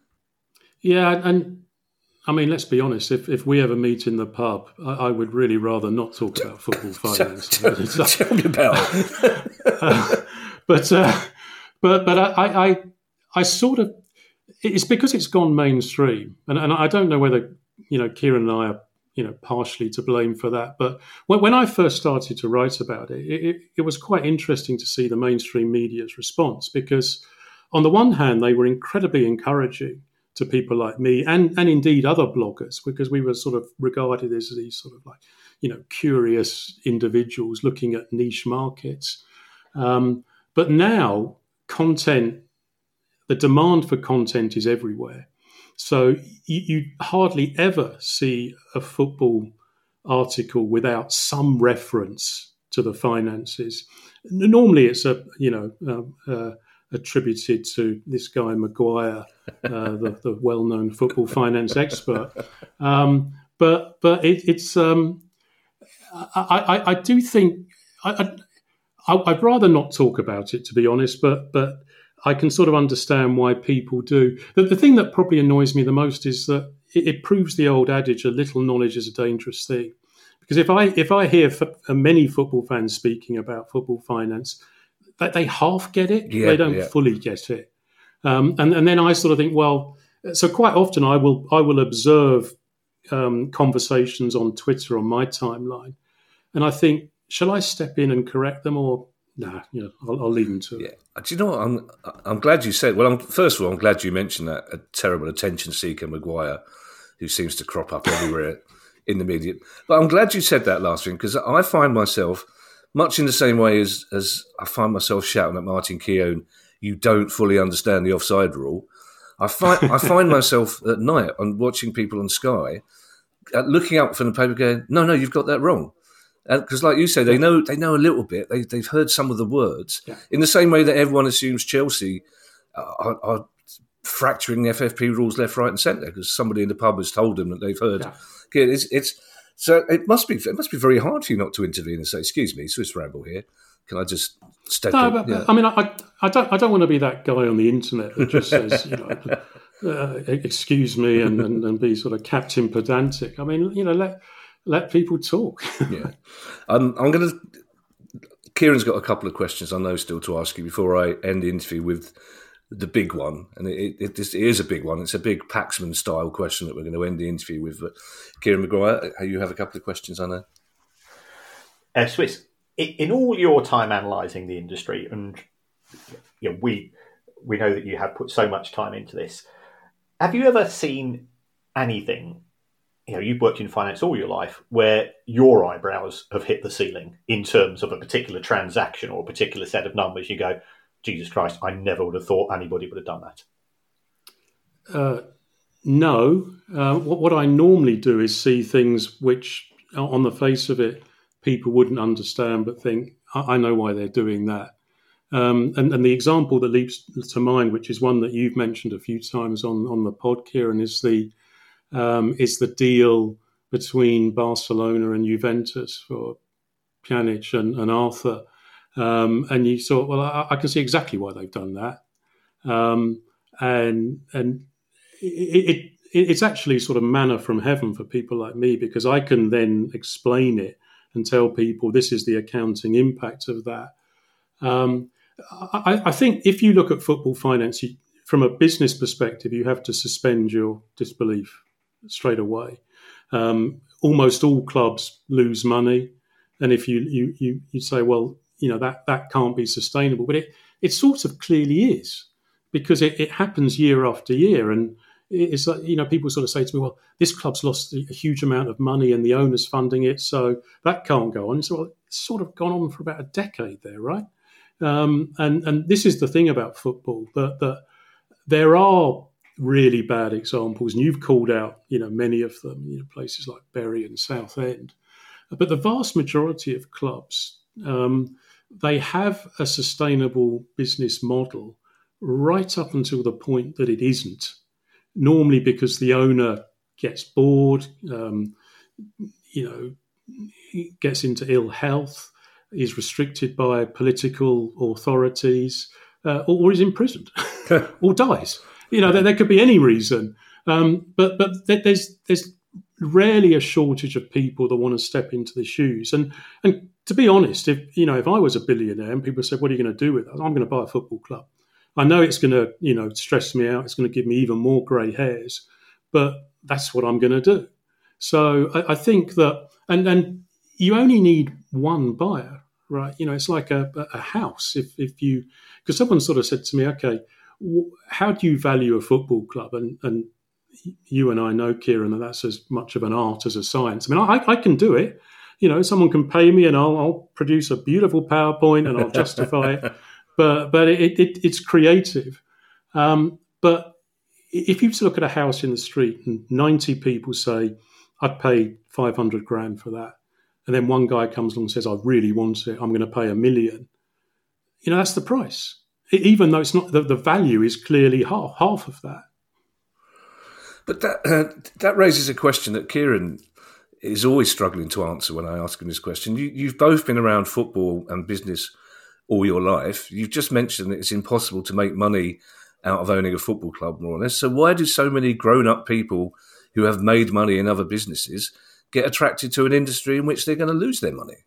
Yeah, and I mean, let's be honest. If if we ever meet in the pub, I, I would really rather not talk about football finance. tell, tell, tell me about it. uh, but uh, but but I, I I sort of, it's because it's gone mainstream, and and I don't know whether, you know, Kieran and I are, you know, partially to blame for that. But when, when I first started to write about it, it, it was quite interesting to see the mainstream media's response, because on the one hand, they were incredibly encouraging to people like me and, and indeed other bloggers, because we were sort of regarded as these sort of like, you know, curious individuals looking at niche markets. Um, but now content, the demand for content is everywhere. So you, you hardly ever see a football article without some reference to the finances. Normally it's a, you know, um, uh, attributed to this guy Maguire, uh, the, the well-known football finance expert. Um, but but it, it's um, I, I, I do think I, I, I'd rather not talk about it, to be honest. But but I can sort of understand why people do. The, the thing that probably annoys me the most is that it, it proves the old adage: a little knowledge is a dangerous thing. Because if I if I hear f- many football fans speaking about football finance, that they half get it, yeah, they don't yeah. fully get it, um, and and then I sort of think, well, so quite often I will I will observe um, conversations on Twitter on my timeline, and I think, shall I step in and correct them, or nah, you know, I'll, I'll leave them to yeah. it. Do you know what? I'm I'm glad you said. Well, I'm, first of all, I'm glad you mentioned that a terrible attention seeker Maguire, who seems to crop up everywhere in the media. But I'm glad you said that last thing, because I find myself, much in the same way as, as I find myself shouting at Martin Keown, "You don't fully understand the offside rule." I find I find myself at night on watching people on Sky uh, looking up from the paper, going, "No, no, you've got that wrong." Because, like you say, they know they know a little bit. They they've heard some of the words Yeah. in the same way that everyone assumes Chelsea are, are fracturing the F F P rules left, right, and centre because somebody in the pub has told them that they've heard. Yeah. Okay, it's it's. So it must be it must be very hard for you not to intervene and say, "Excuse me, Swiss Ramble here. Can I just step No, in?" but, Yeah. I mean, I, I don't I don't want to be that guy on the internet that just says, you know, uh, excuse me, and, and, and be sort of Captain Pedantic. I mean, you know, let let people talk. yeah, um, I'm going to. Kieran's got a couple of questions I know still to ask you before I end the interview with the big one, and it, it, it is a big one. It's a big Paxman style question that we're going to end the interview with. But Kieran Maguire, you have a couple of questions, I know. Uh, Swiss, in all your time analysing the industry, and you know, we we know that you have put so much time into this, have you ever seen anything, you know, you've worked in finance all your life, where your eyebrows have hit the ceiling in terms of a particular transaction or a particular set of numbers? You go, Jesus Christ, I never would have thought anybody would have done that. Uh, no. Uh, what, what I normally do is see things which, on the face of it, people wouldn't understand, but think, I, I know why they're doing that. Um, and, and the example that leaps to mind, which is one that you've mentioned a few times on, on the pod, Kieran, is the um, is the deal between Barcelona and Juventus for Pjanic and, and Arthur. Um, and you thought, well, I, I can see exactly why they've done that. Um, and and it, it, it's actually sort of manna from heaven for people like me, because I can then explain it and tell people this is the accounting impact of that. Um, I, I think if you look at football finance, you, from a business perspective, you have to suspend your disbelief. straight away. Um, almost all clubs lose money, and if you you you, you say, well, you know that that can't be sustainable, but it it sort of clearly is, because it, it happens year after year, and it's like, you know, people sort of say to me, well, this club's lost a huge amount of money and the owner's funding it, so that can't go on. So well, it's sort of gone on for about a decade there, right? Um, and and this is the thing about football, that that there are really bad examples, and you've called out, you know, many of them, you know, places like Bury and Southend. But the vast majority of clubs, um, they have a sustainable business model right up until the point that it isn't. Normally because the owner gets bored, um, you know, gets into ill health, is restricted by political authorities, uh, or, or is imprisoned, or dies. You know, there, there could be any reason, um, but but there's there's rarely a shortage of people that want to step into the shoes. And and to be honest, if you know, if I was a billionaire and people said, "What are you going to do with that?" I'm going to buy a football club. I know it's going to, you know, stress me out. It's going to give me even more grey hairs, but that's what I'm going to do. So I, I think that, and and you only need one buyer, right? You know, it's like a, a house. If if you, because someone sort of said to me, okay, how do you value a football club? And and you and I know, Kieran, that that's as much of an art as a science. I mean, I, I can do it. You know, someone can pay me and I'll, I'll produce a beautiful PowerPoint and I'll justify it. But but it, it it's creative. Um, but if you look at a house in the street and ninety people say, I'd pay five hundred grand for that, and then one guy comes along and says, I really want it, I'm going to pay a million. You know, that's the price. Even though it's not, the, the value is clearly half half of that. But that uh, that raises a question that Kieran is always struggling to answer when I ask him this question. You, you've both been around football and business all your life. You've just mentioned that it's impossible to make money out of owning a football club, more or less. So why do so many grown-up people who have made money in other businesses get attracted to an industry in which they're going to lose their money?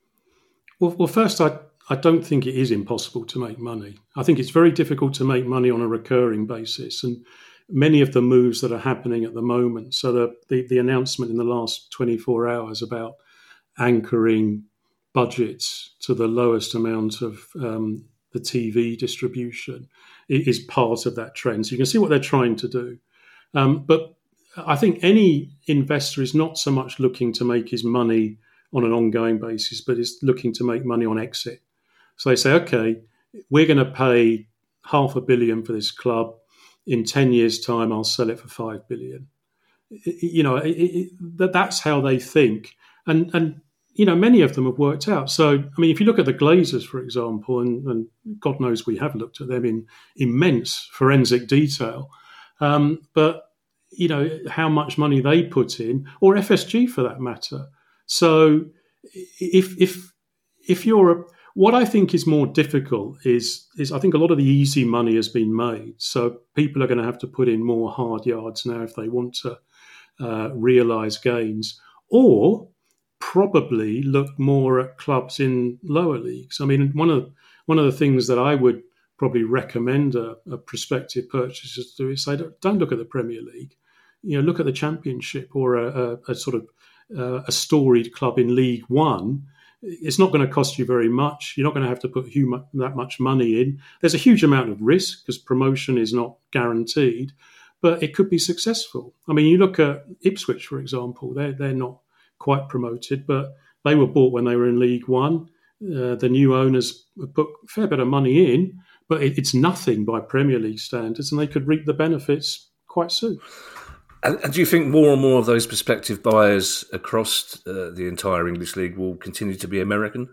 Well, well first, I, I don't think it is impossible to make money. I think it's very difficult to make money on a recurring basis. And many of the moves that are happening at the moment, so the, the, the announcement in the last twenty-four hours about anchoring budgets to the lowest amount of um, the T V distribution is part of that trend. So you can see what they're trying to do. Um, but I think any investor is not so much looking to make his money on an ongoing basis, but is looking to make money on exit. So they say, okay, we're going to pay half a billion for this club. In ten years' time, I'll sell it for five billion. You know, it, it, that's how they think. And, and you know, many of them have worked out. So, I mean, if you look at the Glazers, for example, and, and God knows we have looked at them in immense forensic detail, um, but, you know, how much money they put in, or F S G for that matter. So if if if you're a, what I think is more difficult is is I think a lot of the easy money has been made. So people are going to have to put in more hard yards now if they want to uh, realise gains, or probably look more at clubs in lower leagues. I mean, one of one of the things that I would probably recommend a, a prospective purchaser to do is say, don't, don't look at the Premier League. You know, look at the Championship or a, a, a sort of uh, a storied club in League One. It's not going to cost you very much. You're not going to have to put hum- that much money in. There's a huge amount of risk because promotion is not guaranteed, but it could be successful. I mean, you look at Ipswich, for example. They're they're not quite promoted, but they were bought when they were in League One. Uh, the new owners put a fair bit of money in, but it, it's nothing by Premier League standards, and they could reap the benefits quite soon. And, and do you think more and more of those prospective buyers across uh, the entire English League will continue to be American?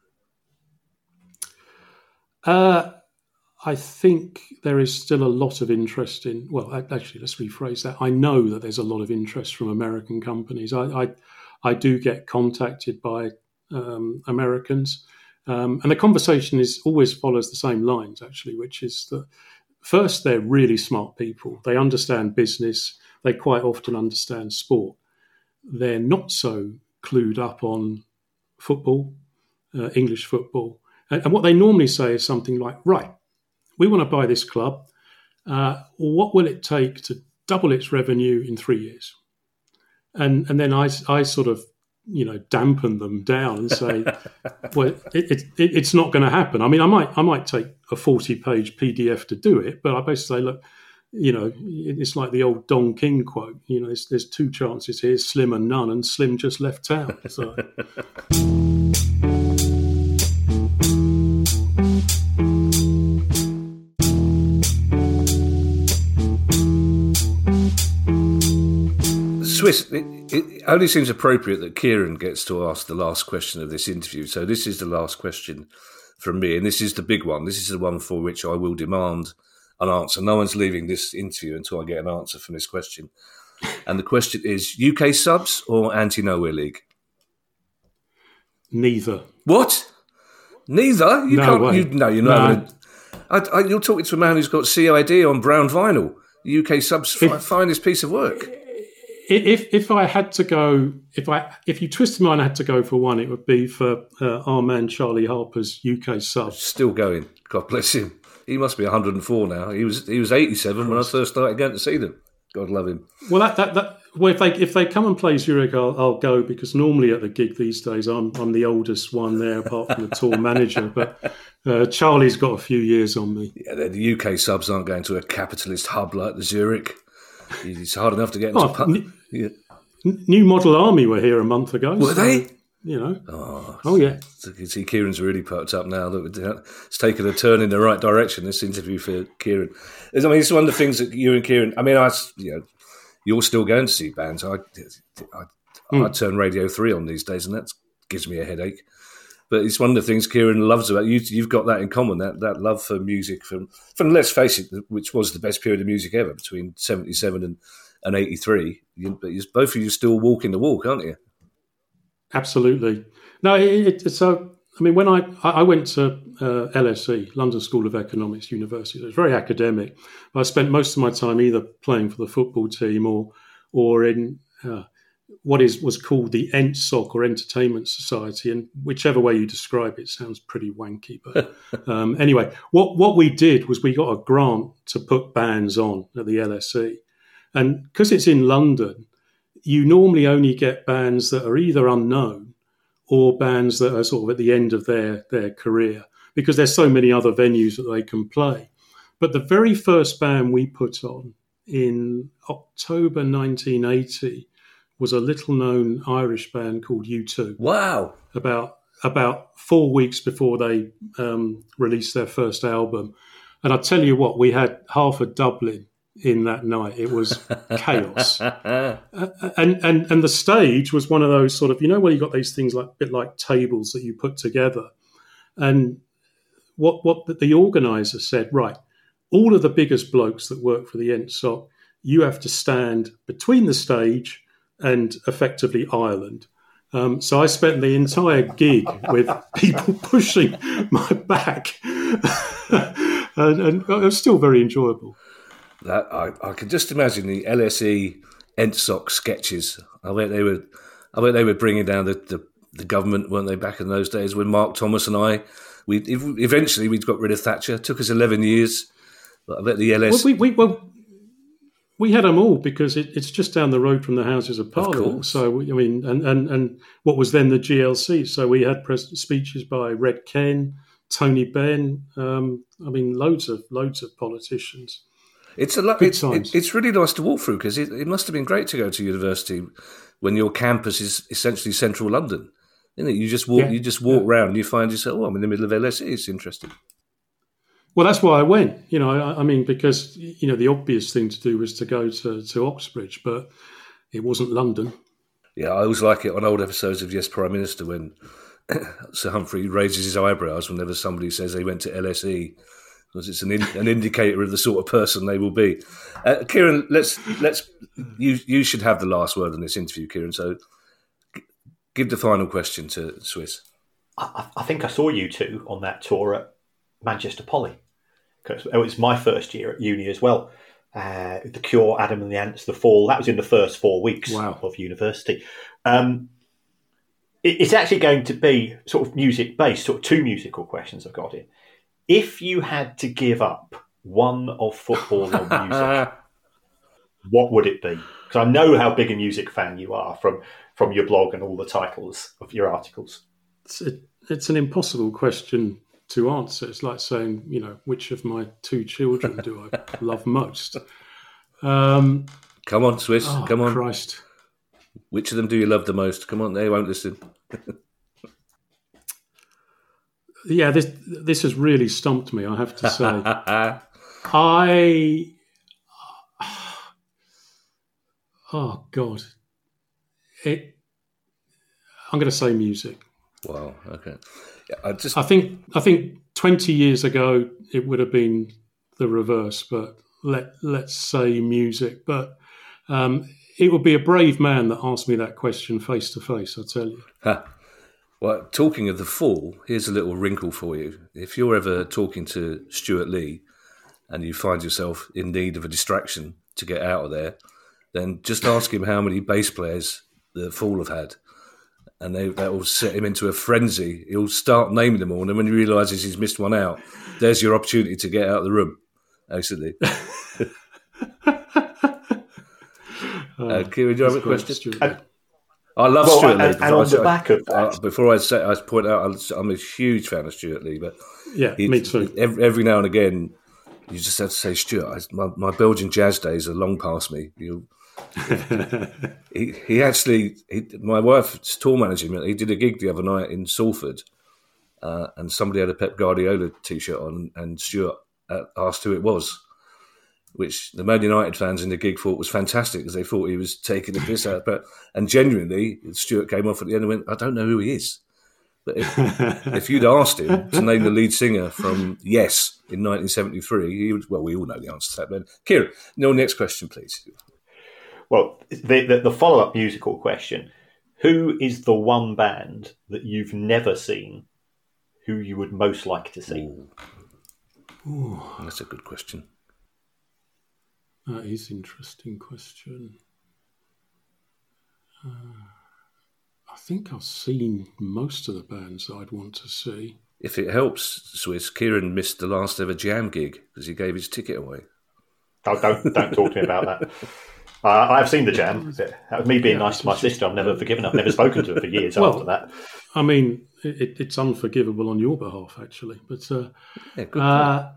Uh, I think there is still a lot of interest in, well, actually, let's rephrase that. I know that there's a lot of interest from American companies. I I, I do get contacted by um, Americans. Um, and the conversation is always follows the same lines, actually, which is that first, they're really smart people. They understand business. They quite often understand sport. They're not so clued up on football, uh, English football. And, and what they normally say is something like, right, we want to buy this club. Uh, what will it take to double its revenue in three years? and and then I I sort of you know dampen them down and say, well, it, it, it, it's not going to happen. I mean, I might I might take a forty page P D F to do it, but I basically say, look, you know, it's like the old Don King quote. You know, there's, there's two chances here: Slim and none, and Slim just left town. So. Swiss, it, it only seems appropriate that Kieran gets to ask the last question of this interview. So this is the last question from me, and this is the big one. This is the one for which I will demand an answer. No one's leaving this interview until I get an answer from this question. And the question is, U K subs or anti-nowhere league? Neither. What? Neither? You no can't. Way. You, no, you're not. No. I, I, you're talking to a man who's got C I D on brown vinyl. U K subs' if, finest piece of work. If if I had to go, if I if you twisted mine, I had to go for one, it would be for uh, our man Charlie Harper's U K sub. Still going. God bless him. He must be one hundred and four now. He was he was eighty-seven when I first started going to see them. God love him. Well, that that, that well, if they if they come and play Zurich, I'll, I'll go, because normally at the gig these days, I'm I'm the oldest one there, apart from the tour manager. But uh, Charlie's got a few years on me. Yeah, the U K subs aren't going to a capitalist hub like the Zurich. It's hard enough to get into. Oh, pub. n- yeah. New Model Army were here a month ago. Were so, they? You know. Oh, oh yeah. You can see Kieran's really perked up now. That it's taken a turn in the right direction. This interview for Kieran. I mean, it's one of the things that you and Kieran. I mean, I you know, you're still going to see bands. I I, mm. I turn Radio Three on these days, and that gives me a headache. But it's one of the things Kieran loves about you. You've got that in common, that, that love for music from, from, let's face it, which was the best period of music ever, between seventy-seven and, and eighty-three. You, but both of you still walking the walk, aren't you? Absolutely. No, it, it, so, I mean, when I, I went to uh, L S E, London School of Economics University, it was very academic. I spent most of my time either playing for the football team or or in... Uh, what is was called the E N T S O C, or Entertainment Society, and whichever way you describe it sounds pretty wanky. But um, anyway, what, what we did was we got a grant to put bands on at the L S E. And because it's in London, you normally only get bands that are either unknown or bands that are sort of at the end of their, their career, because there's so many other venues that they can play. But the very first band we put on in October nineteen eighty was a little-known Irish band called U two. Wow! About about four weeks before they um, released their first album, and I tell you what, we had half of Dublin in that night. It was chaos, uh, and and and the stage was one of those sort of, you know, where you got these things like a bit like tables that you put together, and what what the organizer said, right, all of the biggest blokes that work for the E N T S O C, you have to stand between the stage and effectively Ireland. Um, so I spent the entire gig with people pushing my back, and, and it was still very enjoyable. That I, I can just imagine the L S E E N T S O C sketches. I bet they were, I bet they were bringing down the, the, the government, weren't they, back in those days when Mark Thomas and I, we eventually we got rid of Thatcher. It took us eleven years, but I bet the L S E E. Well, we, we, well, We had them all because it, it's just down the road from the Houses of Parliament. Of so, I mean, and, and, and what was then the G L C. So we had pres- speeches by Red Ken, Tony Benn. Um, I mean, loads of loads of politicians. It's a lo- it's, it, it's really nice to walk through, because it, it must have been great to go to university when your campus is essentially central London. Isn't it? You just walk, yeah. you just walk yeah. around and you find yourself, oh, I'm in the middle of L S E. It's interesting. Well, that's why I went, you know, I, I mean, because, you know, the obvious thing to do was to go to, to Oxbridge, but it wasn't London. Yeah, I always like it on old episodes of Yes, Prime Minister when Sir Humphrey raises his eyebrows whenever somebody says they went to L S E, because it's an in, an indicator of the sort of person they will be. Uh, Kieran, let's, let's, you, you should have the last word in this interview, Kieran, so g- give the final question to Swiss. I, I think I saw you two on that tour at Manchester Poly. It was my first year at uni as well. Uh, the Cure, Adam and the Ants, The Fall. That was in the first four weeks wow. of university. Um, it, it's actually going to be sort of music-based, sort of two musical questions I've got here. If you had to give up one of football or music, what would it be? Because I know how big a music fan you are from, from your blog and all the titles of your articles. It's, it, it's an impossible question to answer. It's like saying, you know, which of my two children do I love most? Um, come on, Swiss. Oh, come on. Christ. Which of them do you love the most? Come on, they won't listen. Yeah, this this has really stumped me, I have to say. I... Oh, God. It. I'm going to say music. Wow, okay. Yeah, I just... I think I think twenty years ago it would have been the reverse, but let let's say music. But um, it would be a brave man that asked me that question face to face, I tell you. Ha. Well, talking of the Fall, here's a little wrinkle for you. If you're ever talking to Stuart Lee and you find yourself in need of a distraction to get out of there, then just ask him how many bass players the Fall have had. And they, that will set him into a frenzy. He'll start naming them all, and then when he realises he's missed one out, there's your opportunity to get out of the room, basically. uh, Kieran, do you have a question? I, I love well, Stuart Lee. And, and on the I, back of that... Uh, before I say, I point out, I'm a huge fan of Stuart Lee, but yeah, me too. Every, every now and again, you just have to say, Stuart, I, my, my Belgian jazz days are long past me. You he, he actually, he, my wife's tour manager, he did a gig the other night in Salford, uh, and somebody had a Pep Guardiola t-shirt on, and Stuart uh, asked who it was, which the Man United fans in the gig thought was fantastic because they thought he was taking the piss out. But and genuinely, Stuart came off at the end and went, "I don't know who he is." But if, if you'd asked him to name the lead singer from Yes in nineteen seventy-three, he would. Well, we all know the answer to that. But Kieran, no, next question, please. Well, the, the, the follow-up musical question, who is the one band that you've never seen who you would most like to see? Ooh. Ooh. That's a good question. That is an interesting question. Uh, I think I've seen most of the bands that I'd want to see. If it helps, Swiss, Kieran missed the last ever Jam gig because he gave his ticket away. Oh, don't, don't talk to me about that. Uh, I've seen the Jam. That was me being yeah, nice to my sister. I've never forgiven her. I've never spoken to her for years well, after that. I mean, it, it's unforgivable on your behalf, actually. But uh, yeah, good uh,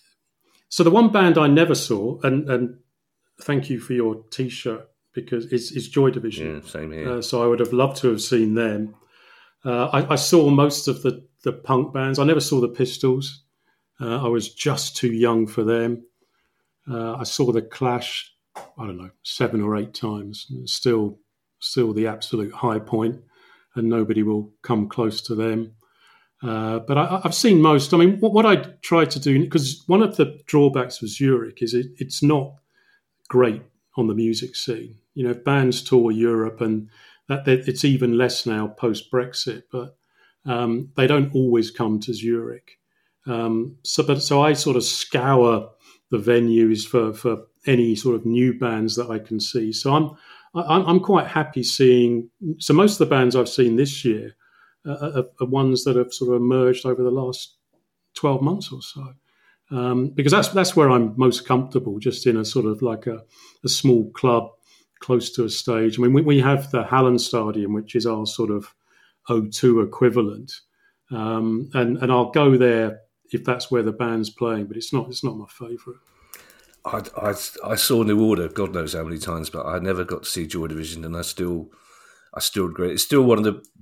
so the one band I never saw, and, and thank you for your T-shirt, because it's, it's Joy Division. Yeah, same here. Uh, so I would have loved to have seen them. Uh, I, I saw most of the, the punk bands. I never saw the Pistols. Uh, I was just too young for them. Uh, I saw the Clash, I don't know, seven or eight times. Still, still the absolute high point, and nobody will come close to them. Uh, but I, I've seen most. I mean, what, what I tried to do, because one of the drawbacks with Zurich is it, it's not great on the music scene. You know, bands tour Europe, and that, that it's even less now post Brexit. But um, they don't always come to Zurich. Um, so, but so I sort of scour the venues for, for any sort of new bands that I can see. So I'm I'm, I'm quite happy seeing. So most of the bands I've seen this year uh, are, are ones that have sort of emerged over the last twelve months or so. Um, because that's that's where I'm most comfortable, just in a sort of like a, a small club close to a stage. I mean, we, we have the Hallenstadion, which is our sort of O two equivalent, um, and and I'll go there if that's where the band's playing. But it's not it's not my favourite. I, I, I saw New Order, God knows how many times, but I never got to see Joy Division, and I still I still regret it. It's still one of the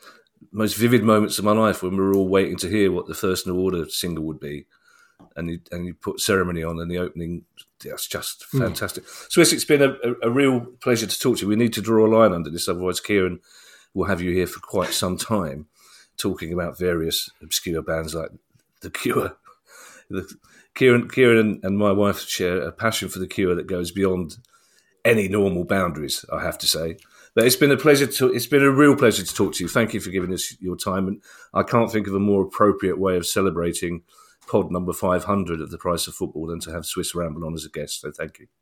most vivid moments of my life when we were all waiting to hear what the first New Order single would be. And you, and you put Ceremony on, and the opening, that's just fantastic. Mm. Swiss, it's been a, a, a real pleasure to talk to you. We need to draw a line under this, otherwise Kieran will have you here for quite some time talking about various obscure bands like The Cure. The, Kieran, Kieran and my wife share a passion for The Cure that goes beyond any normal boundaries, I have to say. But it's been a pleasure to, it's been a real pleasure to talk to you. Thank you for giving us your time, and I can't think of a more appropriate way of celebrating pod number five hundred of The Price of Football than to have Swiss Ramble on as a guest, so thank you.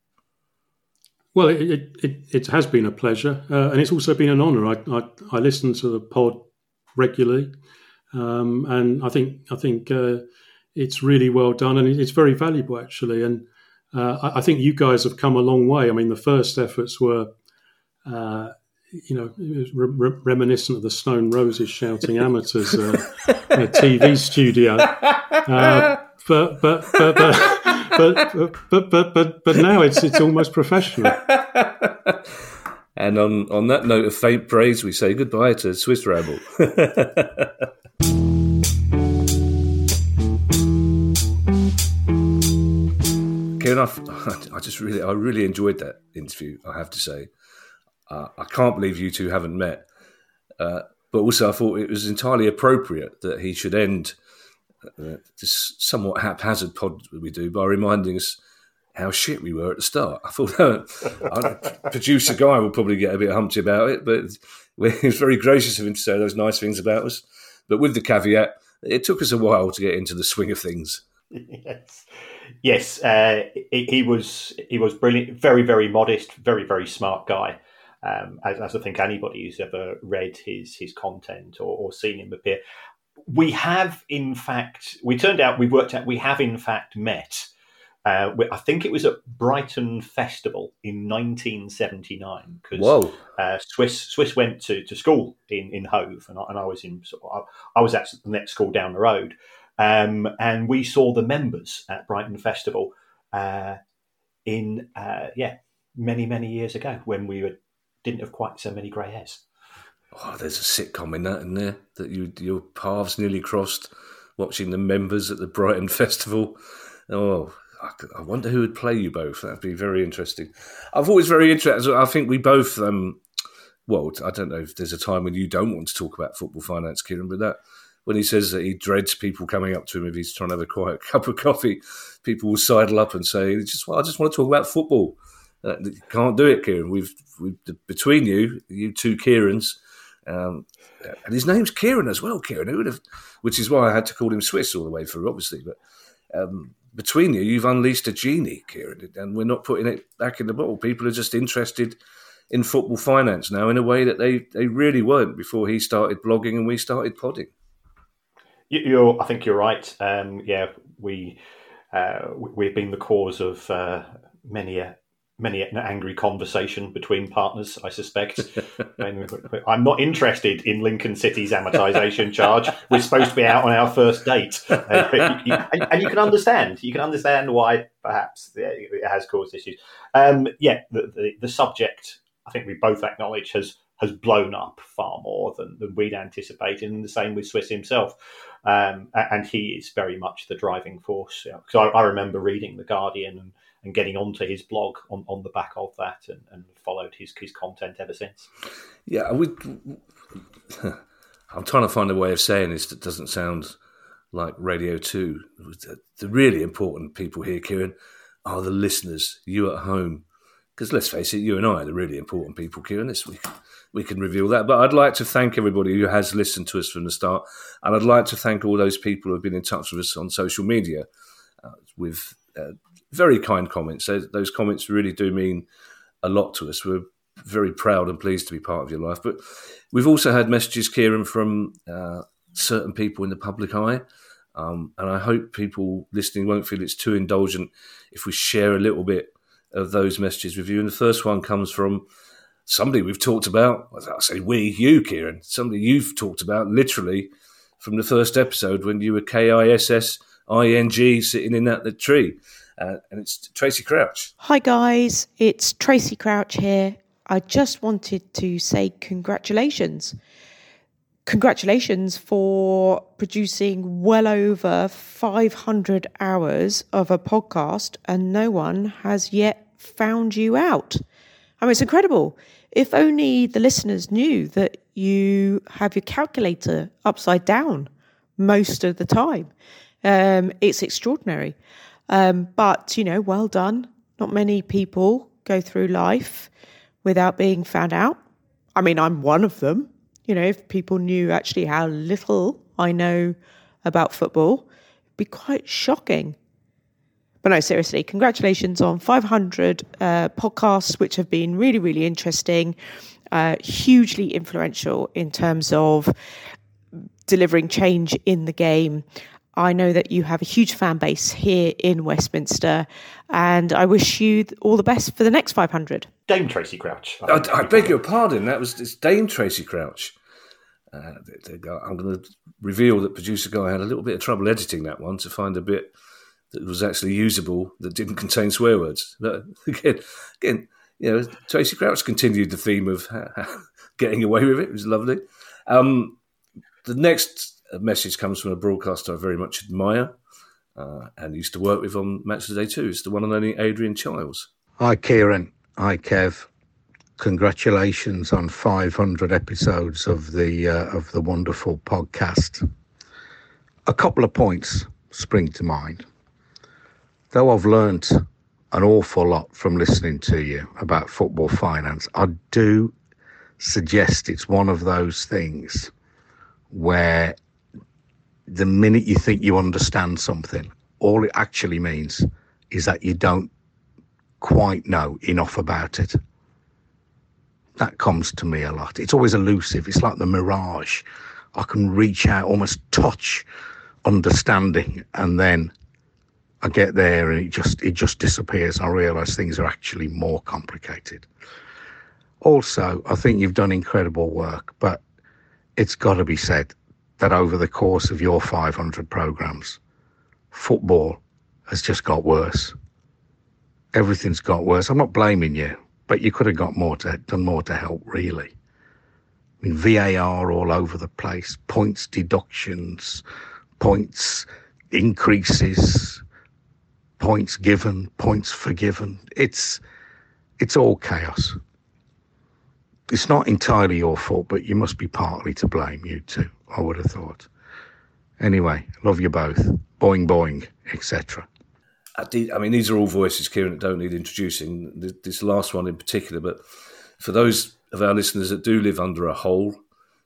Well, it it, it has been a pleasure, uh, and it's also been an honour. I, I I listen to the pod regularly, um, and I think I think uh, it's really well done, and it's very valuable actually. And uh, I, I think you guys have come a long way. I mean, the first efforts were, uh, you know, it was re- re- reminiscent of the Stone Roses shouting amateurs uh, in a T V studio. Uh, but, but, but, but, but, but, but, but, but now it's it's almost professional. And on, on that note of faint praise, we say goodbye to Swiss Ramble. Kieran, I, I just really, I really enjoyed that interview, I have to say. Uh, I can't believe you two haven't met. Uh, but also I thought it was entirely appropriate that he should end uh, this somewhat haphazard pod that we do by reminding us how shit we were at the start. I thought uh, producer Guy will probably get a bit humpty about it, but it was very gracious of him to say those nice things about us. But with the caveat, it took us a while to get into the swing of things. Yes, yes, uh, he, he was he was brilliant, very very modest, very very smart guy. Um, as, as I think anybody who's ever read his his content or, or seen him appear, we have in fact we turned out we worked out we have in fact met. Uh, I think it was at Brighton Festival in nineteen seventy-nine because uh, Swiss Swiss went to, to school in, in Hove and I, and I was in sort of, I was at the next school down the road, um, and we saw the members at Brighton Festival uh, in uh, yeah many many years ago when we were, didn't have quite so many grey hairs. Oh, there's a sitcom in that, isn't there? That you your paths nearly crossed watching the members at the Brighton Festival. Oh. I wonder who would play you both. That'd be very interesting. I've always very interested. I think we both, um, well, I don't know if there's a time when you don't want to talk about football finance, Kieran, but that when he says that he dreads people coming up to him if he's trying to have a quiet cup of coffee, people will sidle up and say, "Just, well, I just want to talk about football." Uh, you can't do it, Kieran. We've, we've between you, you two Kierans, um, and his name's Kieran as well, Kieran. Who would have? Which is why I had to call him Swiss all the way through, obviously, but. Um, Between you, you've unleashed a genie, Kieran, and we're not putting it back in the bottle. People are just interested in football finance now in a way that they, they really weren't before he started blogging and we started podding. You're, I think you're right. Um, yeah, we uh, we've been the cause of uh, many a many an angry conversation between partners, I suspect. I'm not interested in Lincoln City's amortization charge. We're supposed to be out on our first date. Uh, you, you, and, and you can understand. You can understand why perhaps it has caused issues. Um, yeah, the, the, the subject, I think we both acknowledge, has has blown up far more than, than we'd anticipated, and the same with Swiss himself. Um, and he is very much the driving force. Because you know, I, I remember reading The Guardian and and getting onto his blog on, on the back of that and, and followed his, his content ever since. Yeah, we, I'm trying to find a way of saying this that doesn't sound like Radio two. The really important people here, Kieran, are the listeners, you at home. Because let's face it, you and I are the really important people, Kieran. This, we, we can reveal that. But I'd like to thank everybody who has listened to us from the start. And I'd like to thank all those people who have been in touch with us on social media uh, with... Uh, very kind comments. Those, those comments really do mean a lot to us. We're very proud and pleased to be part of your life. But we've also had messages, Kieran, from uh, certain people in the public eye. Um, and I hope people listening won't feel it's too indulgent if we share a little bit of those messages with you. And the first one comes from somebody we've talked about. I say we, you, Kieran. Somebody you've talked about literally from the first episode when you were K I S S I N G sitting in that the tree. Uh, and it's Tracy Crouch. Hi guys, it's Tracy Crouch here. I just wanted to say congratulations. Congratulations for producing well over five hundred hours of a podcast and no one has yet found you out. I mean, it's incredible. If only the listeners knew that you have your calculator upside down most of the time. Um, it's extraordinary. Um, but, you know, well done. Not many people go through life without being found out. I mean, I'm one of them. You know, if people knew actually how little I know about football, it'd be quite shocking. But no, seriously, congratulations on five hundred uh, podcasts, which have been really, really interesting, uh, hugely influential in terms of delivering change in the game. I know that you have a huge fan base here in Westminster, and I wish you all the best for the next five hundred. Dame Tracy Crouch. I, I beg your pardon. That was it's Dame Tracy Crouch. Uh, I'm going to reveal that producer guy had a little bit of trouble editing that one to find a bit that was actually usable that didn't contain swear words. But again, again, you know, Tracy Crouch continued the theme of getting away with it. It was lovely. Um, the next message comes from a broadcaster I very much admire uh, and used to work with on Match of the Day too. It's the one and only Adrian Childs. Hi, Kieran. Hi, Kev. Congratulations on five hundred episodes of the uh, of the wonderful podcast. A couple of points spring to mind. Though I've learnt an awful lot from listening to you about football finance, I do suggest it's one of those things where the minute you think you understand something, all it actually means is that you don't quite know enough about it. That comes to me a lot. It's always elusive. It's like the mirage. I can reach out, almost touch understanding, and then I get there and it just it just disappears. I realise things are actually more complicated. Also, I think you've done incredible work, but it's got to be said that over the course of your five hundred programmes, football has just got worse. Everything's got worse. I'm not blaming you, but you could have got more to done more to help, really. I mean, V A R all over the place, points deductions, points increases, points given, points forgiven. It's it's all chaos. It's not entirely your fault, but you must be partly to blame, you too, I would have thought. Anyway, love you both. Boing, boing, et cetera. I mean, these are all voices, Kieran, that don't need introducing, this last one in particular. But for those of our listeners that do live under a hole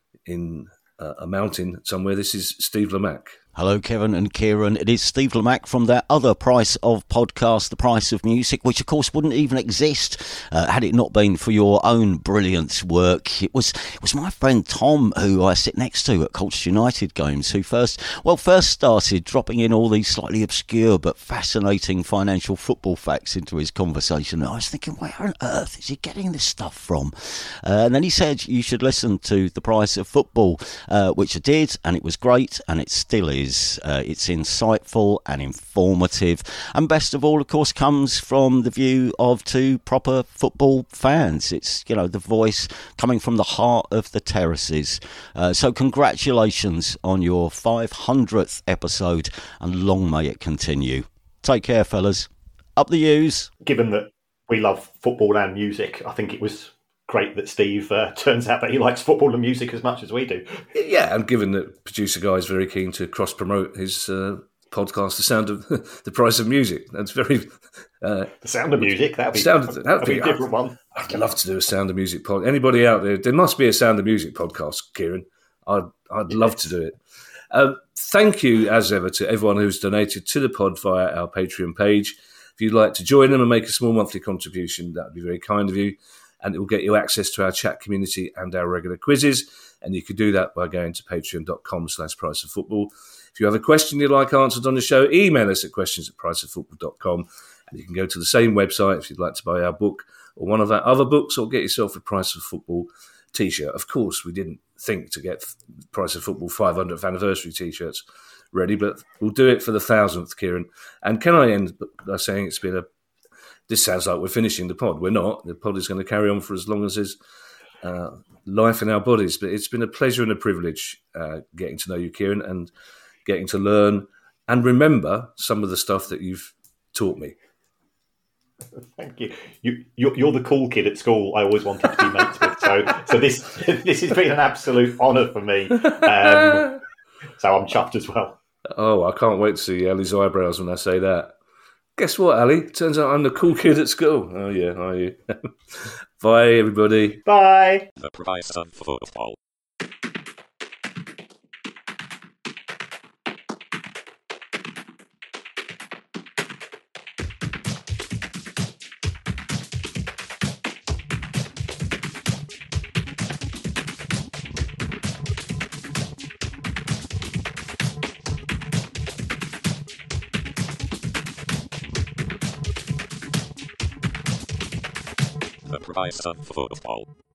in a mountain somewhere, this is Steve Lamacq. Hello, Kevin and Kieran. It is Steve Lamacq from that other Price of podcast, The Price of Music, which, of course, wouldn't even exist uh, had it not been for your own brilliant work. It was it was my friend Tom, who I sit next to at Colchester United games, who first, well, first started dropping in all these slightly obscure but fascinating financial football facts into his conversation. And I was thinking, where on earth is he getting this stuff from? Uh, and then he said, you should listen to The Price of Football, uh, which I did, and it was great, and it still is. Uh, it's insightful and informative, and best of all, of course, comes from the view of two proper football fans. It's, you know, the voice coming from the heart of the terraces. Uh, so congratulations on your five hundredth episode, and long may it continue. Take care, fellas. Up the U's. Given that we love football and music, I think it was great that Steve uh, turns out that he likes football and music as much as we do. Yeah, and given that producer guy is very keen to cross-promote his uh, podcast, The Sound of The Price of Music. That's very... Uh, the Sound of Music, that would be, sound, that'd that'd be be a different I'd, one. I'd love to do a Sound of Music podcast. Anybody out there, there must be a Sound of Music podcast, Kieran. I'd, I'd love to do it. Um, thank you, as ever, to everyone who's donated to the pod via our Patreon page. If you'd like to join them and make a small monthly contribution, that would be very kind of you. And it will get you access to our chat community and our regular quizzes. And you can do that by going to patreon.com slash price of football. If you have a question you'd like answered on the show, email us at questions at price of football dot com. And you can go to the same website if you'd like to buy our book or one of our other books, or get yourself a Price of Football t-shirt. Of course, we didn't think to get Price of Football five hundredth anniversary t-shirts ready, but we'll do it for the thousandth, Kieran. And can I end by saying it's been a This sounds like we're finishing the pod. We're not. The pod is going to carry on for as long as there's uh, life in our bodies. But it's been a pleasure and a privilege uh, getting to know you, Kieran, and getting to learn and remember some of the stuff that you've taught me. Thank you. you you're, you're the cool kid at school I always wanted to be mates with. So, so this this has been an absolute honour for me. Um, so I'm chuffed as well. Oh, I can't wait to see Ellie's eyebrows when I say that. Guess what, Ali? Turns out I'm the cool kid at school. Oh, yeah, are you? Bye, everybody. Bye. The Price of Football. The price of football.